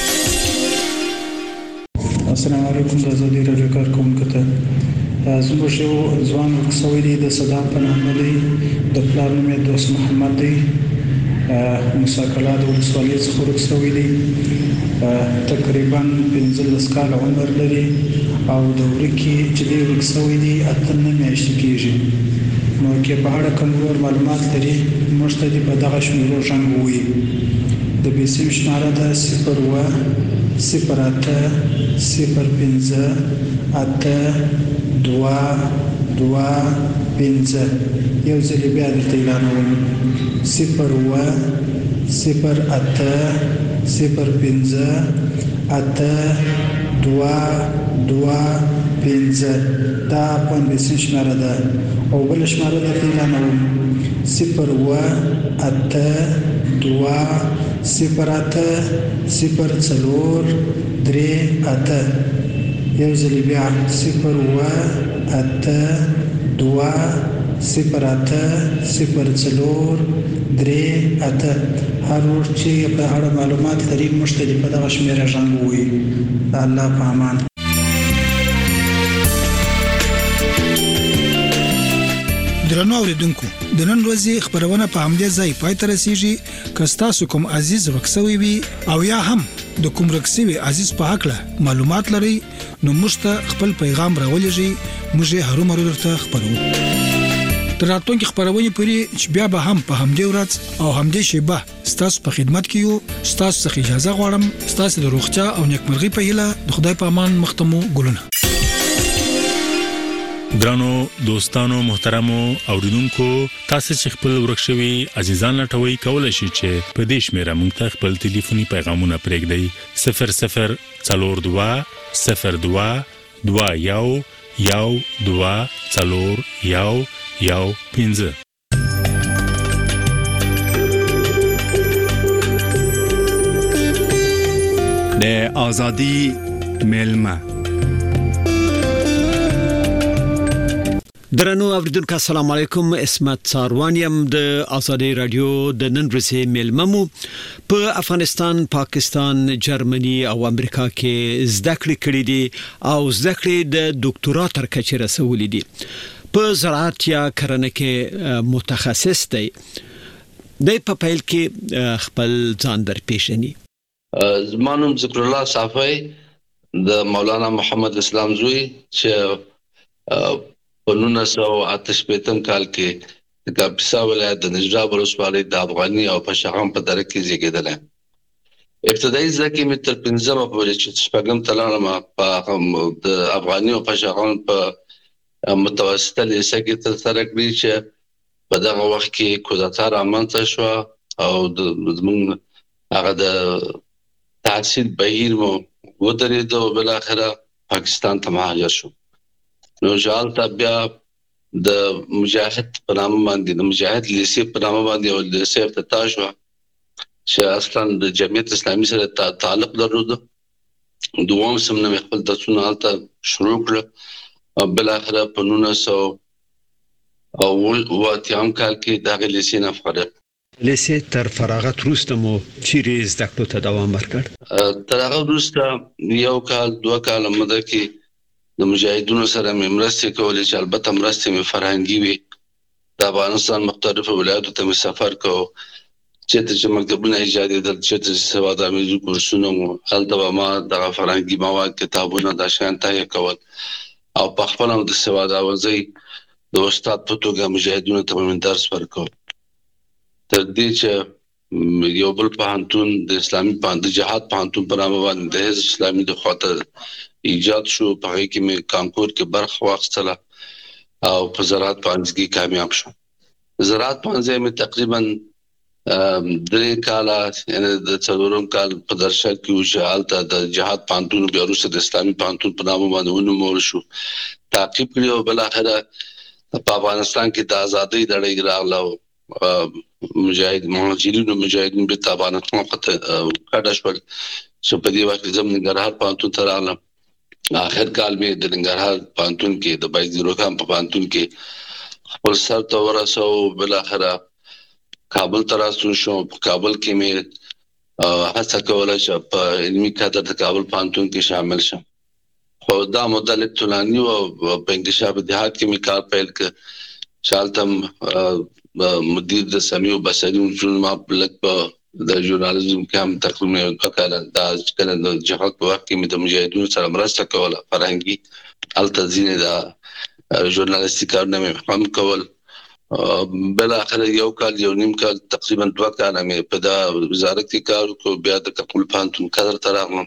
السلام علیکم د ازادۍ راډیو کارکوونکو ته زموږ یو ځوان ورک شوی دی د صدام په نامه دی د پلار نوم یې دوست محمد دی موسی کلا د ولسوالۍ څخه ورک شوی دی تقریبا پنځلس کاله عمر لري او د ورکې چې دی ورک شوی دی اته نه میاشتې کېږي نو که په اړه کوم نور معلومات لري موږ ته دې په دغه شمیرو زنګ ووایي د بیسیم شماره ده صفر اوه صفر اته صفر پنځه اته دوه دوه پنځه یو ځل بیا درته اعلانوم صفر اوه صفر اته صفر پنځه اته دوه دوه پنځه دا پوین بیسیم شماره ده او بل شماره درته اعلانوم صفر اوه اته دوه صفر اته صفر څلور درې اته یو ځل بیا صفر اوه اته دوه صفر اته صفر څلور درې اته هر ورځ چې په اړه معلومات لري موږ ته په دغه شمیره زنګ ووایي د الله په امان درنو اوریدونکو د نن ورځې خبرونه په همدې ځای پای ته رسیږي که ستاسو کوم عزیز ورک شوی وي او یا هم د کوم رکسوي عزیز په حق له معلومات لري نو موږ خپل پیغام راولېږئ موږ هرو مرو درته خبرو تر راتلونکي خبرونه پوری چې بیا به هم په همدې ورځ او همدې شیبه ستاسو په خدمت کې یو ستاسو څخه اجازه غواړم ستاسو د روغتیا او نیکمرغي په هیله د خدای په امان مختمو ګلونه درانو دوستانو محترمو اوریدونکو تاسو چې خپل ورکشوي عزیزان لټوي کولای شئ چې په دې شمیره موږ ته خپل ټلیفوني پیغامونه پرېږدئ صفر صفر څلور دوه صفر دوه دوه یو یو دوه څلور یو یو پنځه د ازادي ملما درنو اوریدونکو السلام علیکم اسمت ساروانیم د ازادي رادیو د نن ورځې ملممو په افغانستان پاکستان جرمني او امریکا کې زده کړې کړې دي او زده کړې د ډاکټرا تر کچې رسولې دي په زراعت یا کرنه کې متخصص دی د په پیل کې خپل ځان در پیژني زمانوم ذکر الله صافی د مولانا محمد اسلام زوی چې په نولس سوه اته شپېتم کال کې د کاپیسا ولایت د نجراب ولسوالۍ د افغاني او پشغان په دره کې زیږیدل. ابتدایي زده کړې مې تر پنځمه پورې چې شپږم ته لاړم په د افغاني او پشغان په متوسطه لیسه کې ترسره کړې چې په دغه وخت کې کودتا رامنځته شوه او زموږ هغه د تحصیل بهیر مو ودرېد او بالاخره پاکستان ته مهاجر شو. نو جالتا بیا د مجاهد په نامه باندې د مجاهد لیسې په نامه باندې او لیسې افتتاح شو چې اصلا د جمعیت اسلامي سره تعلق درلود. دوم سم نه خپل درسونه هلته شروع کړل او بالاخره په نولس سوه او اتیام کال کې دغه لیسې نه فارغ لیسې تر فراغت وروسته مو چیرې زده کړو ته دوام ورکړ؟ تر هغه وروسته یو کال دوه کاله موده کې د مجاهدونو سره مې مرستې کولې چې البته مرستې مې فرهنګي وي د افغانستان مختلفو ولایاتو ته مې سفر کوو چېرته چې مکتبونه ایجادېدل چېرته چې سوادآمیزو کورسونه مو هلته به ما دغه فرهنګي مواد کتابونه دا شیان تهیه کول او په خپله هم د سواد آموزۍ د استاد په توګه مجاهدونو ته به مې درس ورکوم تر دې چې یو بل پوهنتون د اسلامي د جهاد پوهنتون په نامه باندې د حزب اسلامي د خوا ته ایجاد شو په هغې کې مې کانکور کې برخه واخیستله او په زراعت پوهنځي کې کامیاب شو. زراعت پوهنځی مې تقریبا درې کاله یعنې د څلورم کال په درشل کې و چې هلته د جهاد پوهنتون بیا وروسته د اسلامي پوهنتون په نامه باندې ونومول شو تعقیب کړي او بالاخره په افغانستان کې د ازادۍ لړۍ راغله او مجاهد مهاجرینو مجاهدین بېرته افغانستان ته کډه شول چې په دې وخت کې زه ننګرهار پوهنتون ته راغلم. آخر کال مې د ننګرهار پوهنتون کې د بایزیرو خان په پوهنتون کې خپل سر ته ورسو بالاخره کابل ته راستون شوم. په کابل کې مې هڅه کوله چې په علمي کادر د کابل پوهنتون کې شامل شم خو دا موده لږ طولاني وه او په انکشاف دیهات کې مې کار پیل کړ چې هلته مدیر د سمیع و بصري اصول ما لږ په د ژورنالیزم کې هم تقریبا یو دوه کاله دا کله د جهاد په وخت کې مې د مجاهدینو سره مرسته کوله فرهنګي هلته ځینې د ژورنالیستي کارونه مې هم کول. بالاخره یو کال یو نیم کال تقریبا دوه کاله مې په دا وزارت کې کار وکړو. بیا د کابل پوهنتون قدر ته راغلم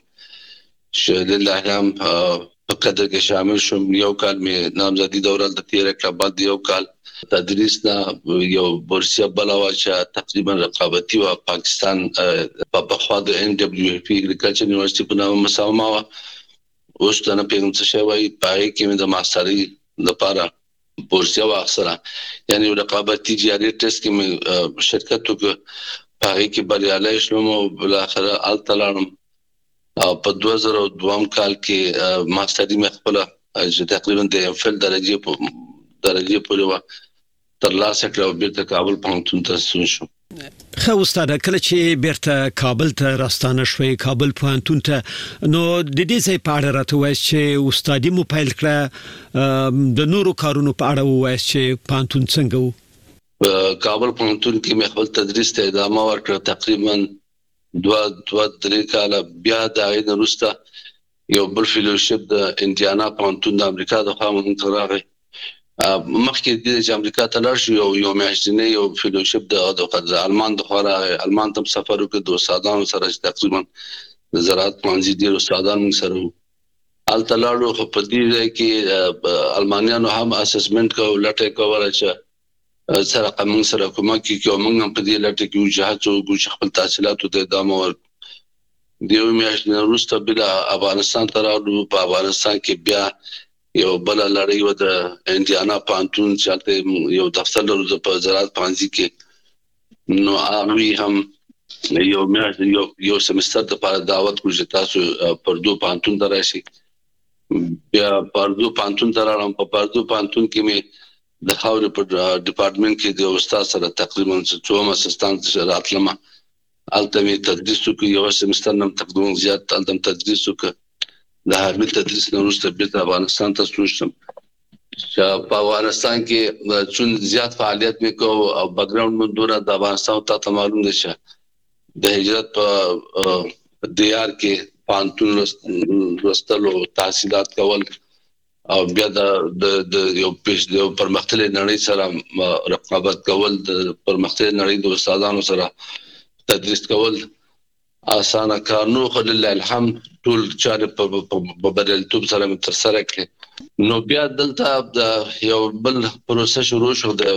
چې لله هم په قدر کې شامل شوم. یو کال مې نامزدي دوره هلته تېره کړه. بعد یو کال تدریس نه یو بورسیه بله وه چې تقریبا رقابتي وه پاکستان په پخوا د ان ډبلیو پی اګریکلچر یونیورسټي په نامه مسامه وه. اوس ته نه پوهېږم څه شی وایي. په هغې کې مې د ماسټرۍ لپاره بورسیه واخیستله یعنې یو رقابتي جاري ټسټ کې مې شرکت وکړ. په هغې کې بریالی شوم او بالاخره هلته لاړم او په دوه زره دوم کال کې ماسټري مې خپله چې تقریبا د ایم فل درجې درجې پورې وه ترلاسه کړه او بیرته کابل پوهنتون ته ستون شوم. ښه استاده کله چې بیرته کابل ته راستانه شوئ کابل پوهنتون ته نو د دې ځای په اړه راته ووایاست چې استادي مو پیل کړه د نورو کارونو په اړه ووایاست چې پوهنتون څنګه و؟ په کابل پوهنتون کې مې خپل تدریس ته ادامه ورکړه. تقریبا دوه دوه درې کاله بیا د هغې نه وروسته یو بل فیلوشپ د انډیانا پوهنتون د امریکا د خوا موږ ته راغی. مخکې د چې امریکا ته لاړ شو یو یو میاشتنی یو فیلوشپ د المان د خوا راغی. المان ته سفر وکړ د استادانو سره چې تقریبا د زراعت پوهنځي ډېر استادان موږ سره وو. هلته لاړو خو په دې ځای کې المانیانو هم اسسمنټ کوو لټه یې کوله چې سره موږ سره کومک وکړي او موږ هم په دې لټه کې وو چې هڅه وکړو چې خپل تحصیلاتو ته ادامه ورکړو. د یوې میاشتې نه وروسته بیا افغانستان ته راغلو. په افغانستان کې بیا یو بله لړۍ وه د انډیانا پوهنتون چې هلته یو دفتر لرو په زراعت پوهنځي کې. نو هغوی هم یو میاشت یو سمستر دپاره دعوت کړو چې تاسو پردو پوهنتون ته راشئ. بیا پردو پوهنتون ته راغلم. په پردو پوهنتون کې مې د خاورې په ډپارټمنټ کې د استاد سره تقریبا څوم اسسټانټ راتلم. هلته مې تدریس وکړ. یو سمستر نه تقریبا زیات هلته تدریس وکړ. د هغې تدریس نه وروسته بېرته افغانستان ته ستون شوم. چې په افغانستان کې چون زیات فعالیت مې کوو او بیکګراوند مې دومره د افغانستان تا ته معلوم دی چې د هجرت په دیار کې پوهنتون لوستلو تحصیلات کول او بیا د د یو پیش د پرمختللې نړۍ سره رقابت کول د پرمختللې نړۍ د استادانو سره تدریس کول اسانه کار نو خو لله الحمد ټول چارې په بریالیتوب سره مې ترسره کړې. نو بیا دلته د یو بل پروسه شروع شو د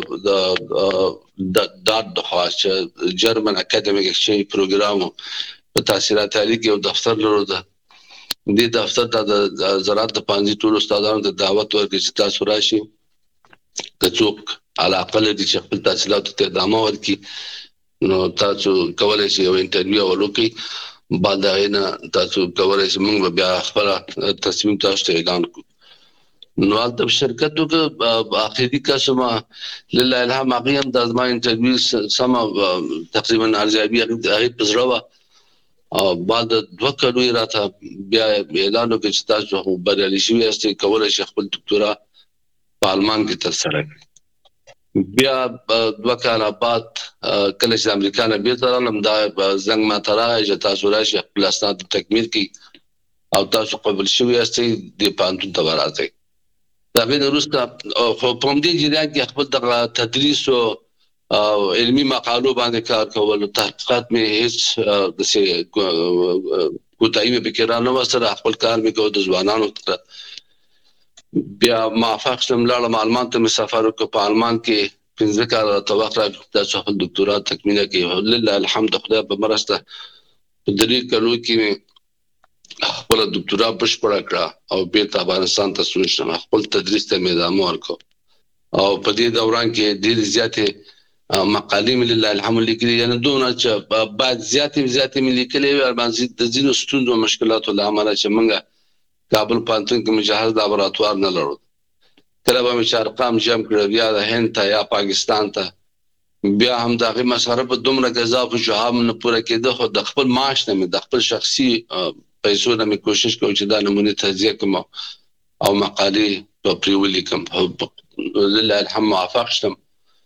ډاټ د خوا چې جرمن اکاډمیک ایکسچینج پروګرام په تحصیلات عالي کې یو دفتر لرو. ده دې دفتر ته د زراعت د پوهنځي ټولو استادانو ته دعوت ورکړي چې تاسو راشئ. که څوک علاقه لري چې خپل تحصیلاتو ته ادامه ورکړي نو تاسو کولی شئ یو انټرویو اول وکړئ. بعد د هغې نه تاسو کولی شئ موږ به بیا خپله تصمیم تاسو ته اعلان کړو. نو هلته شرکت وکړه. آخري کس ما لله الحمد هغې هم د زما انټرویو سمه تقریبا ارزیابي هغې په زړه وه. او بعد دوه کلو یې راته بیا اعلان وکړ چې تاسو خو بریالي شوي یاستئ کولی شئ خپل دکتورا په آلمان کې ترسره کړئ. بیا دوه کاله بعد کله چې د امریکا نه بیرته راغلم دا زنګ ماته راغی چې تاسو راشئ خپل اسناد تکمیل کړئ او تاسو قبول شوي یاستئ دې پوهنتون ته به راځئ. د هغې نه وروسته خو په همدې جریان کې خپل دغه تدریس او او علمی مقالو باندې کار کول. تحقیقات مې هیڅ داسې کوتاهي مې پکې را نه وه. سره خپل کار مې کوه د ځوانانو سره. بیا موفق شوم لاړم آلمان ته مې سفر وکړ. په آلمان کې پنځه کاله راته وخت راکړ تاسو خپل دکتورا تکمیله کړئ. لله الحمد د خدای په مرسته په درې کلو کې مې خپله دکتورا بشپړه کړه او بیرته افغانستان ته ستون شوم. خپل تدریس ته مې ادامه ورکړه او په دې دوران کې ډېرې زیاتې مقالې مې لله الحمد لیکلي. یعنې دومره چې باید زیاتې زیاتې مې لیکلې وي د ځینو ستونزو او مشکلاتو له امله چې موږ کابل پوهنتون کې مجهز لابراتوار نه لرو. کله به مې چې ارقام جمع کړل یا د هند ته یا پاکستان ته بیا هم د هغې مصارف دومره ګزاف شو هم نه پوره کېده. خو د خپل معاش نه مې د خپل شخصي پیسو نه مې کوشش کوم چې دا نمونې تجزیه کړم او مقالې په پرې ولیکم. لله الحمد موفق شوم.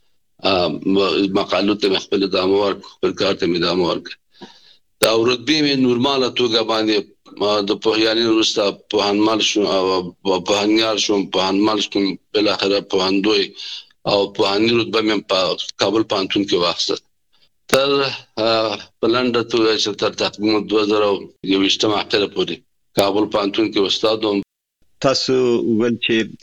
مقالو ته مې خپل ادامه ورکړه. خپل کار ته مې ادامه ورکړه. دا رتبې مې نورماله توګه باندې د پوهیالي نه وروسته پوهنمل شوم او پوهنیار شوم پوهنمل شوم بالاخره پوهندوی او پوهني رتبه مې په کابل پوهنتون کې واخیسته. تر په لنډه توګه چې تر تقریبا دوه زره یوویشتم اخره پورې کابل پوهنتون کې استاد وم. تاسو ویل چې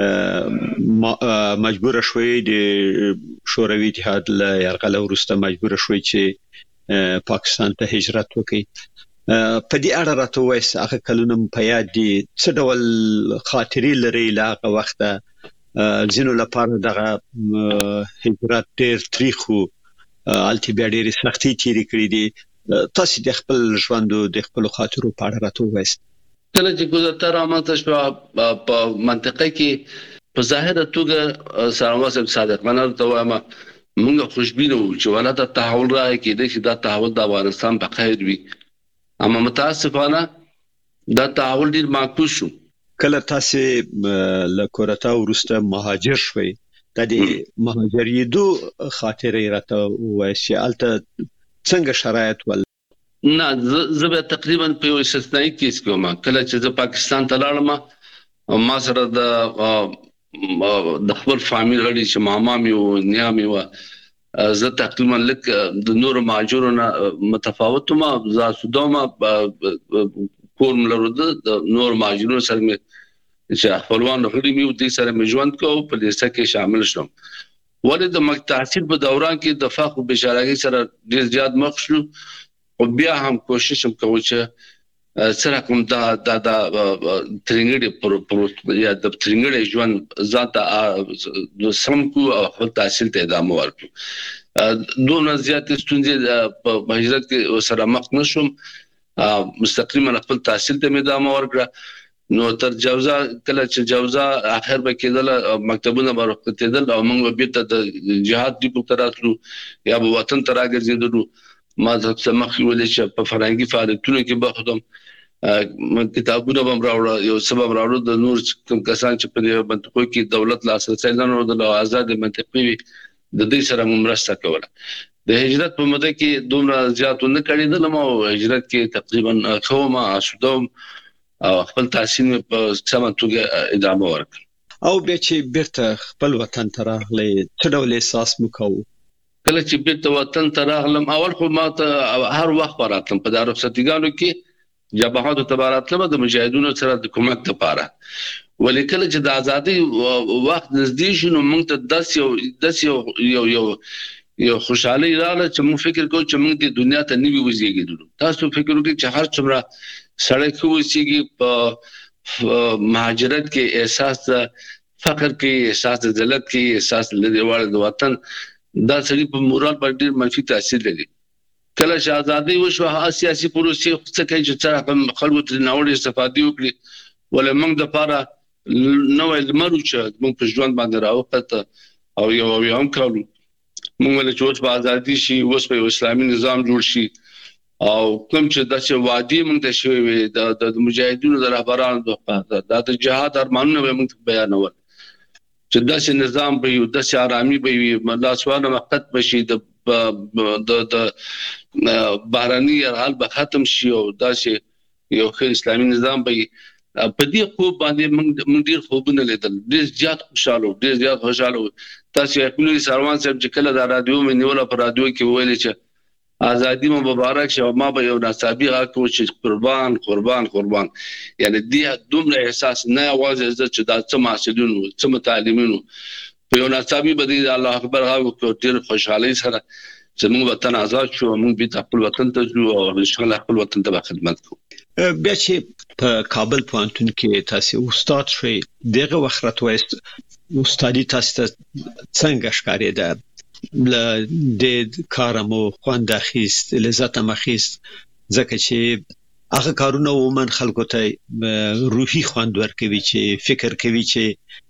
مجبور شوي د شوروي اتحاد له یرغل وروسته مجبور شوي چې پاکستان ته هجرت وکړي. په دې اړه راته ووایئ هغه کلونه په یاد دي څه ډول خاطرې لرئ له هغه وخته؟ ځینو لپاره دغه هجرت ډېر تریخ و هلته بیا ډېرې سختۍ تېرې کړې دي. تاسو د خپل ژوند د خپلو خاطرو په اړه راته ووایئ. کله چې ګذرته رامنځته شوه په منطقه کې په ظاهره توګه سلام صاحب صادقانه ورته وایم موږ خوشبینه وو چې ولا دا تحول راغی کېدای شي دا تحول د افغانستان په خیر وي. اما متاسفانه دا تحول ډېر معکوس شو. کله تاسو له کورتا وروسته مهاجر شوئ د دې مهاجرېدو خاطرې راته ووایئ چې هلته څنګه شرایط ول؟ نه زه به تقریبا په یو استثنایی کیس کې وم کله چې زه پاکستان ته لاړم ما سره د د خپل فامیل غړي چې ماما مې او نیا مې و زه تقریبا لک د نور ماجورونه متفاوت ما زاسودما کور ملرو د نور ماجورونو سره مې چې خپلوان غړي مې د سره مې ژوند کو په لیسته کې شامل شوم ولې د مکتحصیل په دوران کې د فقه او بشارګي سره ډیر زیات مخ شو او بیا هم کوشش وکړو چې سره کوم دا دا د ترنګړي پر یا د ترنګړي ژوند ذات د سمکو او خپل تحصیل ته ادامه ورکړو دوه زیات ستونزې په هجرت کې سره مخ نشم مستقیما خپل تحصیل ته ادامه ورکړه نو تر جوزا کله چې جوزا اخر به کېدل مکتبونه ورکتل او موږ به ته د جهاد دی په تراتلو یا په وطن تراګرځیدلو ما د سمخ ولې چې په فرهنګي فعالیتونو کې بخدم کتابونه هم راوړل یو سبب راوړل د نور کوم کسان چې په منطقو کې دولت لاسرسي نه لري او آزاد منطقي د دې سره مرسته کوله د هجرت په مده کې دومره زیات نه کړیدل ما هجرت کې تقریبا خوما اسودم او خپل تحصیل په سمه توګه ادامه ورکړ او بیا چې بیرته خپل وطن ته راغلی څه ډول احساس مو کوو کله چې بیرته وطن ته راغلم اول خو ما ته هر وخت راتلم په دارو رخصتیګانو کې جبهات تباراتله د مجاهدونو سره د کومک لپاره ولیکل چې د ازادي وخت نږدې شنو موږ ته داس یو داس یو یو یو خوشاله رااله چې موږ فکر کوو چې موږ د دنیا ته نیوي وزیږیدو تاسو فکر وکړئ چې هر څومره سړی کوسیږي په مهاجرت کې احساس فقر کې احساس ذلت کې احساس لريوال د وطن دا سړي په مورال باندې ډېر منفي تاثیر لري کله چې ازادي وشو سیاسي پروسې څه کوي چې څنګه خلکو ته نوړې استفادې وکړي ولې موږ د لپاره نوې لمرو چې موږ په ژوند باندې راوخته او یو یو هم کولو موږ له چوت په ازادي شي اوس په اسلامي نظام جوړ شي او کوم چې د وادي موږ ته شوی د مجاهدونو د رهبرانو د د جهاد ارمانونه موږ بیانول چې داسې نظام به یو داسې آرامي به وي الله سبحانه وقت بشي د د بهراني حال به ختم شي او داسې یو ښه اسلامي نظام به په دې خوب باندې موږ ډیر خوبونه لیدل ډیر زیات خوشاله ډیر زیات خوشاله تاسو یې کولې سروان صاحب چې کله د رادیو مې نیوله په رادیو کې ویل چې ازادي مبارک شه ما به یو نصابي غاکو چې قربان قربان قربان یعنی دې دومره احساس نه आवाज عزت چې د څه محصلینو څه متعلمینو په یو نصابي بدی الله اکبر غاکو ډیر خوشحالي سره چې موږ وطن آزاد شو موږ به خپل وطن ته ځو او ان شاء الله خپل وطن ته خدمت کوو بیا چې په کابل پوهنتون کې تاسو استاد شئ دغه وخت راته استادي تاسو څنګه ښکارېده ل د کارمو خوند اخیست لذت مخیست ځکه چې هغه کارونه ومن خلکو ته روحي خوند ورکوي چې فکر کوي چې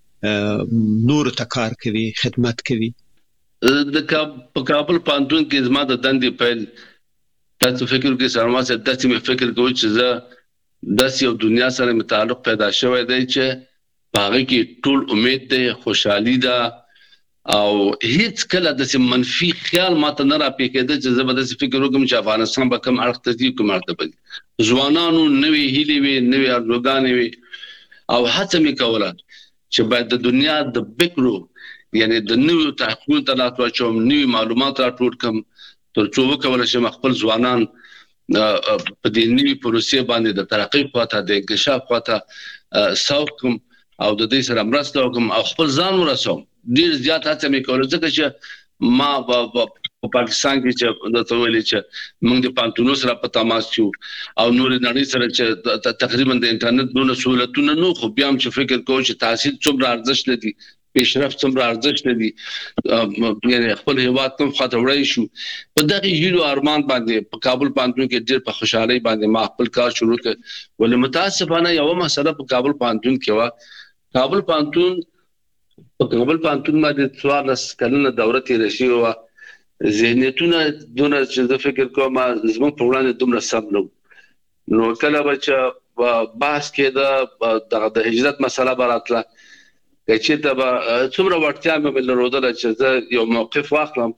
نور ته کار کوي خدمت کوي د کابل پوهنتون کې زما د دندې پیل تاسو فکر کې سرما سره تاسو مې فکر کوئ چې زه داسې یو دنیا سره متعلق پیدا شوی دی چې هغه کې ټول امید ده خوشحالي ده او هیڅ کله د منفي خیال ماته نه را پېکېده چې زه به د فکر وکم چې افغانستان به کوم اړخ ته ځي کوم اړخ ته ځوانانو نوې هیلې وي نوې ارزوګانې وي او هڅه مې کوله چې باید د دنیا د فکرو یعنی د نوې تحقیقونو ته لاس واچوم نوې معلومات راټول کړم ترڅو وکولای شم خپل ځوانان په دې نوې پروسې باندې د ترقۍ خواته د انکشاف خواته سوکم او د دې سره مرسته وکم او خپل ځان ورسوم ډیر زیات هڅه مې کوله ځکه چې ما په پاکستان کې چې د تولیل چې موږ د پانتونو سره په تماس شو او نور نړۍ سره چې تقریبا د انټرنیټ دونه سہولتونه نو خو بیا هم چې فکر کوم چې تحصیل څومره ارزښت لري پیشرفت څومره ارزښت لري یعنی خپل هیواد کوم خاطر وړي شو په دغه هیلو ارمان باندې په کابل پانتون کې ډیر په خوشحالي باندې ما خپل کار شروع کړ ولې متاسفانه یو مسله په کابل پانتون کې و کابل پانتون په کابل پانتون باندې څوارلس کلونه دوره تیر شي او ذهنیتونه دونه چې زه فکر کوم زموږ په وړاندې دومره سم نو نو کله به چې بحث کې د هجرت مسله براتله چې ته به څومره وړتیا مې لرودل چې زه یو موقف واخلم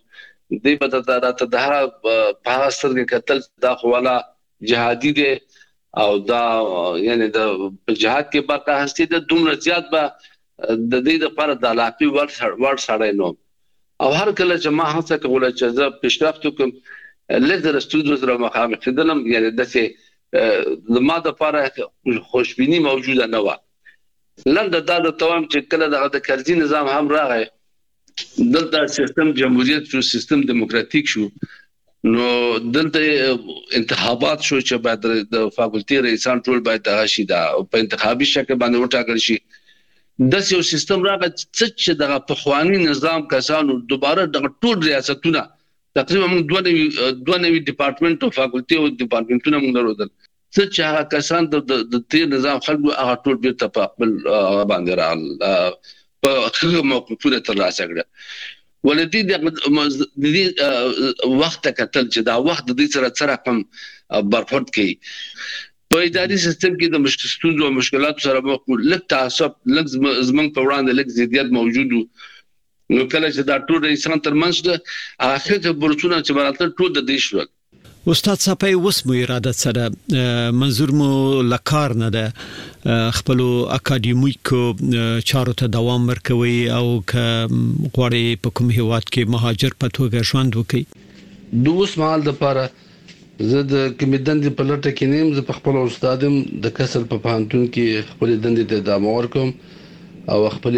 دی په راته د په سترګې کتل دا خواله جهادي دی او دا یعنی د جهاد کې برخه هستي د دومره زیات به د دې لپاره د علاقې ور سړی نو او هر کله چې ما هڅه کوله چې زه پیشرفت وکم لږ د ستونزو سره مخامخ کېدلم یعنی داسې د ما دپاره خوشبیني موجوده نه وه لنډه دا درته وایم چې کله دغه د کرزي نظام هم راغی دلته سیستم جمهوریت شو سیستم دیموکراتیک شو نو دلته انتخابات شو چې باید د فاکولټي رئیسان ټول باید دغه شي دا په انتخابي شکل باندې وټاکل شي د یو سیستم راغی چې دغه پخوانی نظام کسانو دوباره دغه ټول ریاستونه تقریبا موږ دوه نوي دوه نوي ډپارټمنټ او فاکولټي او ډپارټمنټونه موږ درلودل چې هغه کسان د تیر نظام خلکو هغه ټول بیرته په خپل باندې راغلل په هغه موقفونه ترلاسه کړل ولدي د دې وخت کتل چې دا وخت د دې سره سره کوم برخورد کوي په اداري سیستم کې د مشکلاتو او مشکلاتو سره مخ لک تعصب لک زمنګ په وړاندې لک زیاتیت موجود نو کله چې دا ټول رئیسان ترمنځ د اخر برسونه چې براتل ټول د دې شو استاد صاحب اوس مو اراده سره منظور مو لکار نه ده خپل اکاډمیکو چارو ته دوام ورکوي او ک غوړې په کوم هیواد کې مهاجر په توګه ژوند وکړي دوس مال د پاره زه د کمیدند په لټه کې نیم زه په خپل استادم د کسل په پانتون کې خپل دندې ته ادامه ورکوم او خپل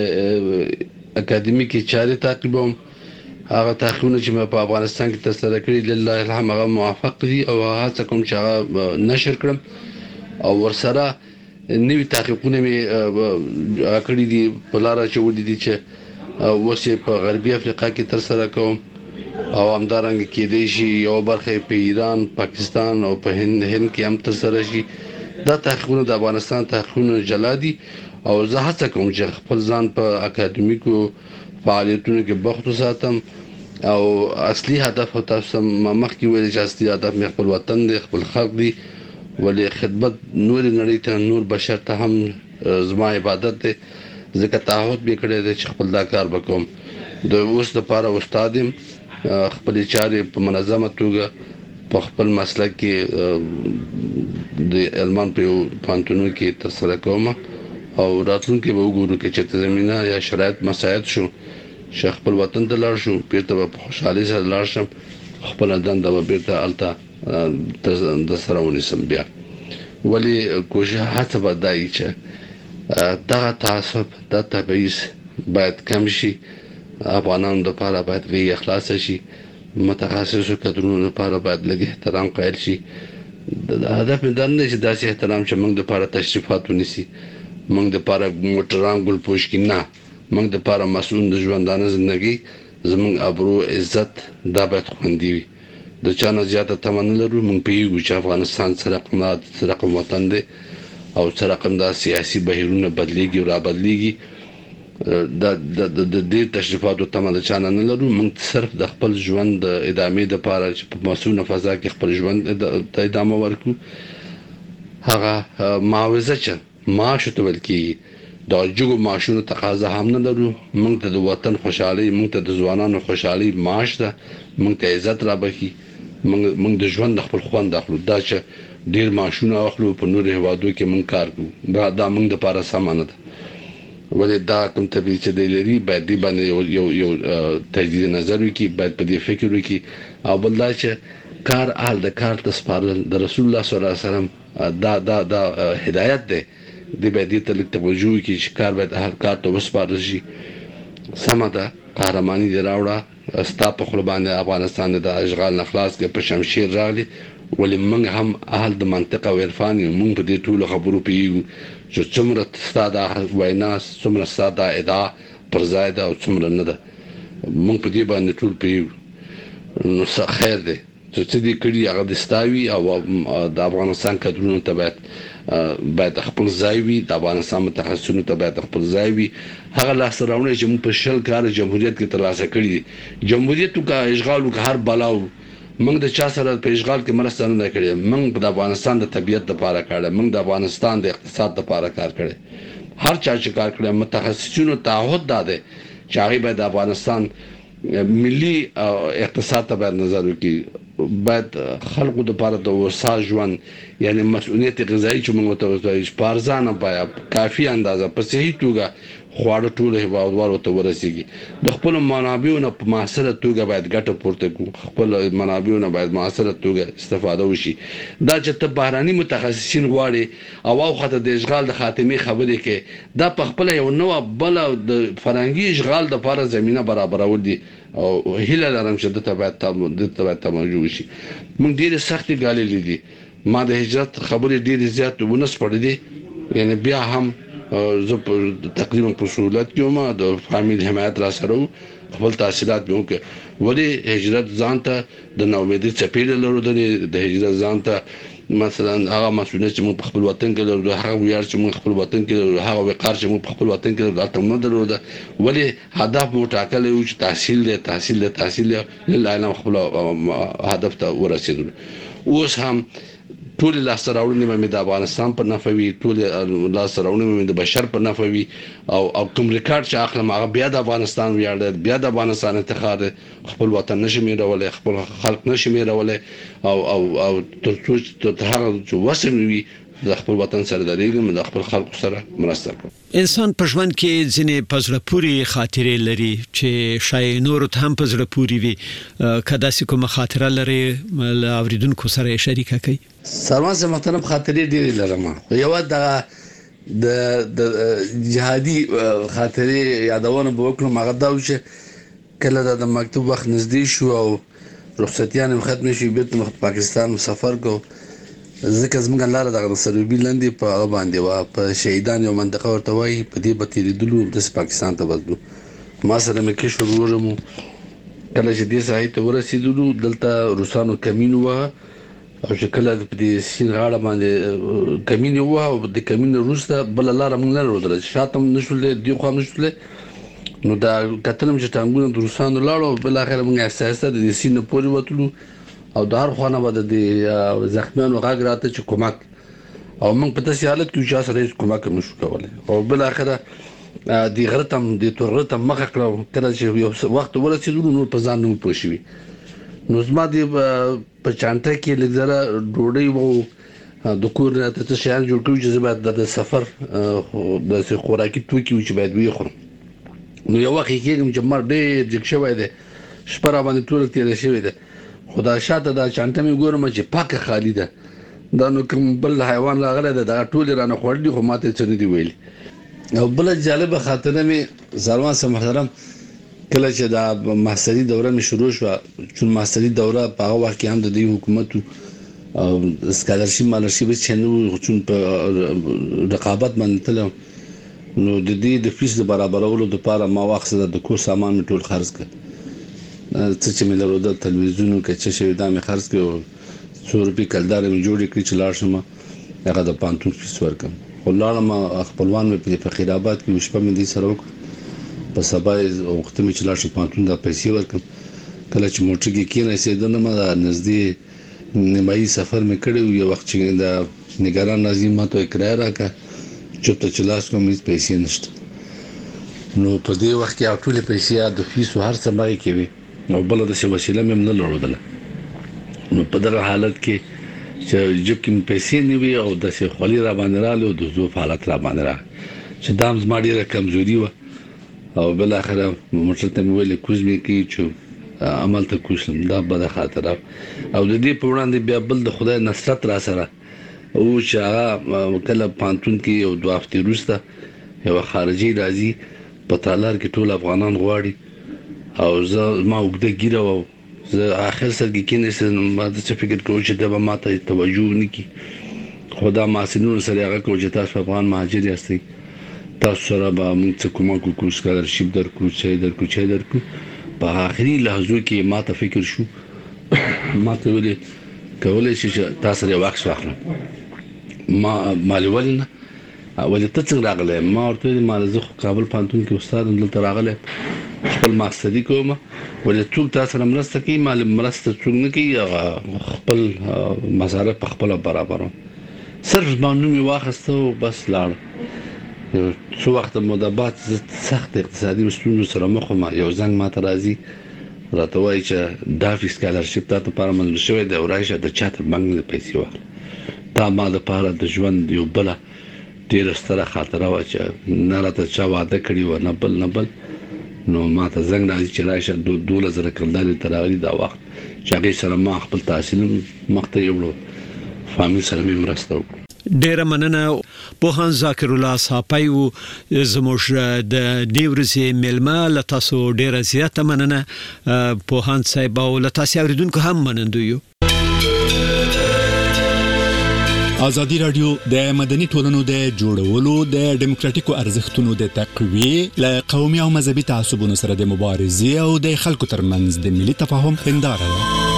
اکاډمیکي چارې تعقیبوم هغه تحقیقونه چې په افغانستان کې ترسره کړي لله الحمد هغه موافق دي او هڅه کوم چې هغه نشر کړم او ورسره نوې تحقیقونه مې کړي دي په لاره چې ودی دي چې اوسې په غربي افریقا کې ترسره کوم او همدارنګه کې دی شي یو برخه په ایران پاکستان او په هند هند کې هم ترسره شي دا تحقیقونه د افغانستان تحقیقونه جلادي او زه هڅه کوم چې خپل ځان په اکاډمیکو فعالیتونو کې بوخت وساتم او اصلي هدف تاسو مخکې ویل چې اصلي هدف مې خپل وطن دی خپل خلک دی ولې خدمت نور نړۍ ته نور بشر ته هم زما عبادت دی ځکه تعهد به کړی دی چې خپل دا کار وکوم د اوس لپاره استادم خپل چارې په منظمه توګه په خپل مسلک کې د علمان په پانتونو کې ترسره کوم او راتلونکي به وګورو چې زمينه یا شرایط مساعد شو چې خپل وطن ته لاړ شو پیرته په خوشحالي سره لاړ شم خپل دنده به بیرته الته د سره ونیسم بیا ولی کوشش هڅه به دای چې دا تعصب د تبعیض باید کم شي افغانانو لپاره باید وی اخلاص شي متخصصو کډرونو لپاره باید لږ احترام قائل شي د هدف مې دا نه چې داسې احترام چې موږ لپاره تشریفات ونیسي موږ لپاره موټران ګل پوش کې نه موږ لپاره مسؤل د ژوندانه ژوندۍ زموږ ابرو عزت دا باید خوندي وي د چا نه زیاته تمنا لرو موږ پیږو چې افغانستان سره قناعت سره وطن دی او سره کوم د سیاسي بهیرونه بدلیږي او را بدلیږي د د د دې تشریفاتو ته د چانه نه لرو موږ صرف د خپل ژوند د ادامې لپاره چې په مسؤله فضا کې خپل ژوند ته ادامه ورکو هغه معاوضه چې معاش ته ولکې د جوګو معاشونو تقاضا هم نه لرو موږ ته د وطن خوشحالي موږ ته د ځوانانو خوشحالي معاش ده موږ ته عزت را بخي موږ د ژوند خپل خوند اخلو دا چې ډیر معاشونه اخلو په نور هوادو کې موږ کار کوو دا د موږ لپاره سامان ده ولې دا کوم تبعیض چې دی لري باید دی باندې یو یو تجدید نظر وکړي باید په دې فکر وکړي او بل دا چې کار اهل د کار ته سپارل د رسول الله صلی الله علیه وسلم دا دا دا هدایت دی د باید ته لږ توجه وکړي چې کار باید اهل کار ته وسپارل شي سمه ده قهرماني دی راوړه ستا په خپل باندې افغانستان د اشغال نه خلاص کې په شمشیر راغلي ولې موږ هم اهل د منطقه او عرفان یو موږ په دې ټولو خبرو پیږو چې څومره ستاده وینا څومره ستاده ادعا پر ځای ده او څومره نه ده موږ په دې باندې ټول پیږو نو څه خیر دی چې څه دې کړي هغه د ستاوي او د افغانستان کډرونو ته باید باید خپل ځای وي د افغانستان متخصصینو ته باید خپل ځای وي هغه لاسته راوړنې چې موږ په شل کال جمهوریت کې ترلاسه کړي جمهوریت کا اشغال کا هر بلاو موږ د چا سره په اشغال کې مرسته نه کړې موږ د افغانستان د طبیعت لپاره کړه موږ د افغانستان د اقتصاد لپاره کار کړی هر چا چې کار کړی متخصصینو تعهد داده چې هغه به د افغانستان ملي اقتصاد ته باید نظر وکړي، باید خلکو د لپاره د وسا ژوند یعنی مسؤلیت غذایی چې موږ ته وایي په ارزانه بیه کافي اندازه په صحیح توګه خواړه ټول هیوادوالو ته ورسیږي. د خپل منابعو نه په معاصره توګه باید ګټه پورته کړو، خپل منابعو نه باید معاصره توګه استفاده وشي. دا چې ته بهراني متخصصین غواړي او او خاطر د اشغال د خاتمه خبرې کې دا په خپل یو نوې بل د فرنګي اشغال د لپاره زمينه برابرول دي او هیله لرم چې د تبعات د تبعات توجه وشي. موږ ډېر سختي غالي لیدي، ما د هجرت خبرې ډېر زیات ونس پړې دي، یعنی بیا هم زه تقریبا په سہولت کې ما د فامیل حمایت را سره خپل تحصیلات به وکړ. ولی هجرت ځان ته د نومیدي چپیل لرو د هجرت ځان ته مثلا هغه مسؤلیت چې موږ په خپل وطن کې لرو، هغه ویاړ چې موږ خپل وطن کې لرو، هغه وقار چې موږ په خپل وطن کې لرو، دا تم نه درلوده. ولی هدف مو ټاکلی و چې تحصیل دی تحصیل دی تحصیل دی لله خپل هدف ته ورسېدل. اوس هم ټول لاسته راوړنې مې د افغانستان په نفع وي، ټول لاسته راوړنې مې د بشر په نفع وي او او کوم ریکارډ چې اخلم هغه بیا د افغانستان ویاړ دی، بیا د افغانستان افتخار دی. خپل وطن نشم هېرولای، خپل خلک نشم هېرولای او او او تر څو تر هغه چې وسم وي د خپل وطن سره درېږم، د خپل خلکو سره مرسته کوم. انسان په ژوند کې ځینې پزړه پوری خاطرې لري چې شای نور ته هم پزړه پوری وي. کدا سې کومه خاطره لري اوریدونکو سره شریکه کوي؟ سلمان سه محترم خاطرې ډېرې لرم. یو د د د جهادي خاطرې یادونه به وکړم. هغه دا چې کله د مکتوب وخت نږدې شو او رخصتیان ختم شي بیرته پاکستان سفر کو، ځکه زموږ لاره د سروبي لاندې په هغه باندې وا په شهیدان یو منطقه ورته وایي، په دې به تېرېدلو د پاکستان ته ورځو. ما سره مې کې شروع ورمو کله چې دې ساحې ته ورسېدلو دلته روسانو کمین وه او چې کله په دې سیند غاړه باندې کمین وه او د کمین وروسته بله لاره موږ نه لرله، شاته هم نشولې دې خوا هم نشولې. نو دا کتلم چې ټانګونه د روسانو لاړو، بالاخره موږ آهسته آهسته د دې سیند نه پورې وتلو او د هر خوا نه به د زخمیانو غږ راته چې کومک، او موږ په داسې حالت کې چې سره هېڅ کومک هم نشو کولی. او بالاخره د غره ته هم د تور غره ته مخه کړه. کله چې یو وخت ورسېدلو نو په ځان نه مو پوه شوي. نو زما د په چانټه کې لږ ذره ډوډۍ و د کور نه ته شیان جوړ کړي چې زه باید د سفر داسې خوراکي توکي و چې باید ویې خورم. نو یو وخت یې کېږم چې مر ډېر جګ شوی دی، شپه را باندې ټوله تېره شوې ده. خو دا شاته دا چانټه مې ګورم چې پاکه خالي ده، دا نو کوم بل حیوان راغلی ده دا ټولې رانه خوړلي خو ما ته څه نه دي ویلي. او بله جالبه خاطره مې سلمان صاحب محترم کله چې دا ماستري دوره مې شروع شوه، چون ماستري دوره په هغه وخت کې هم د دې حکومت او سکالرشپ مالرشپ چې نه و، چون په رقابت باندې تلم نو د دې د فیس د برابرولو دپاره ما واخیسته د کور سامان مې ټول خرڅ کړ. څه چې مې لرو د تلویزیون که څه شوي دا مې خرڅ کړي او څو روپۍ کلدارې مې جوړې کړي چې لاړ شم هغه د پانتون فیس ورکړم. خو لاړم خپلوان مې په فقیرآباد کې شپه مې دې سره وکړه، په سبا یې وخته مې چې لاړ شم پانتون دا پیسې ورکړم. کله چې موټر کې کېناستېدلم دا نږدې نیمایي سفر مې کړی و، یو وخت چې د نګران ناظم ما ته کرایه راکړه، چوپته چې لاس کوم هېڅ پیسې نشته. نو په دې وخت کې ټولې پیسې د فیس هر څه مای کې وي او بله داسې وسیله مې هم نه لرودله. نو په دغه حالت کې چې جب کې مې پیسې نه وي او داسې خولي را باندې راغلی او د ضعف حالت را باندې راغی چې دا هم زما ډېره کمزوري وه. او بالاخره موټر ته مې ویلې کوز مې کړي چې همالته کوز شم. دا بده خاطره. او د دې په وړاندې بیا بل د خدای نصرت را سره او چې هغه کله پانتون کې یو دوه هفتې وروسته یوه خارجي راځي په تالار کې ټول افغانان غواړي او زه ما اوږده ګیره وه، زه آخر سر کې کېناستم. ما داسې فکر کوم چې دا به ما ته توجه ونه کړي، خو دا محصلینو سره یې هغه کړو چې تاسو افغان مهاجر یاستئ، تاسو سره به موږ څه کومک وکړو، سکالرشپ درکړو، چای درکړو چای درکړو. په آخري لحظو کې ما ته فکر شو، ما ته ویلې کولی شي چې تا سره یو عکس واخلم. ما مالې ولې نه، ولې ته څنګه راغلی؟ ما ورته ویلې ما زه خو کابل پوهنتون کې استاد یم، دلته راغلی خپل ماستري کوم. ولې څوک تا سره مرسته کوي؟ ما مرسته څوک نه کوي، خپل مصارف په خپله برابروم. صرف زما نوم یې واخیسته او بس لاړه. څو وخته مو د بعد زه سخت اقتصادي ستونزو سره مخ وم. یو زنګ ما ته راځي راته وایي چې دا سکالرشپ تاسو لپاره منظور شوی دی او راشه د چاته بنګ نه پیسې واخله. دا ما د لپاره د ژوند یو بل ډیر ستره خاطره و چې نه راته چا واده کړی و نه بل نه بل نو ما ته زنګ راځي چې راشه دوله زره کلداري تراغلي دا وخت چې هغه سره ما خپل تحصیل مخته یو فامیل سره مې مرسته وکړه. ډیره مننه پوهان ذاکر الله صاحب زموږ د دیورسي ملما لتاسو ډیره زیاته مننه پوهان صاحب او لتاسو اوریدونکو هم منندو یو. ازادي رادیو د مدني ټولنو د جوړولو د دیموکراتیکو ارزښتونو د تقویه ل قومي او مذهبي تعصبونو سره د مبارزې او د خلکو ترمنځ د ملي تفاهم هنداره ده.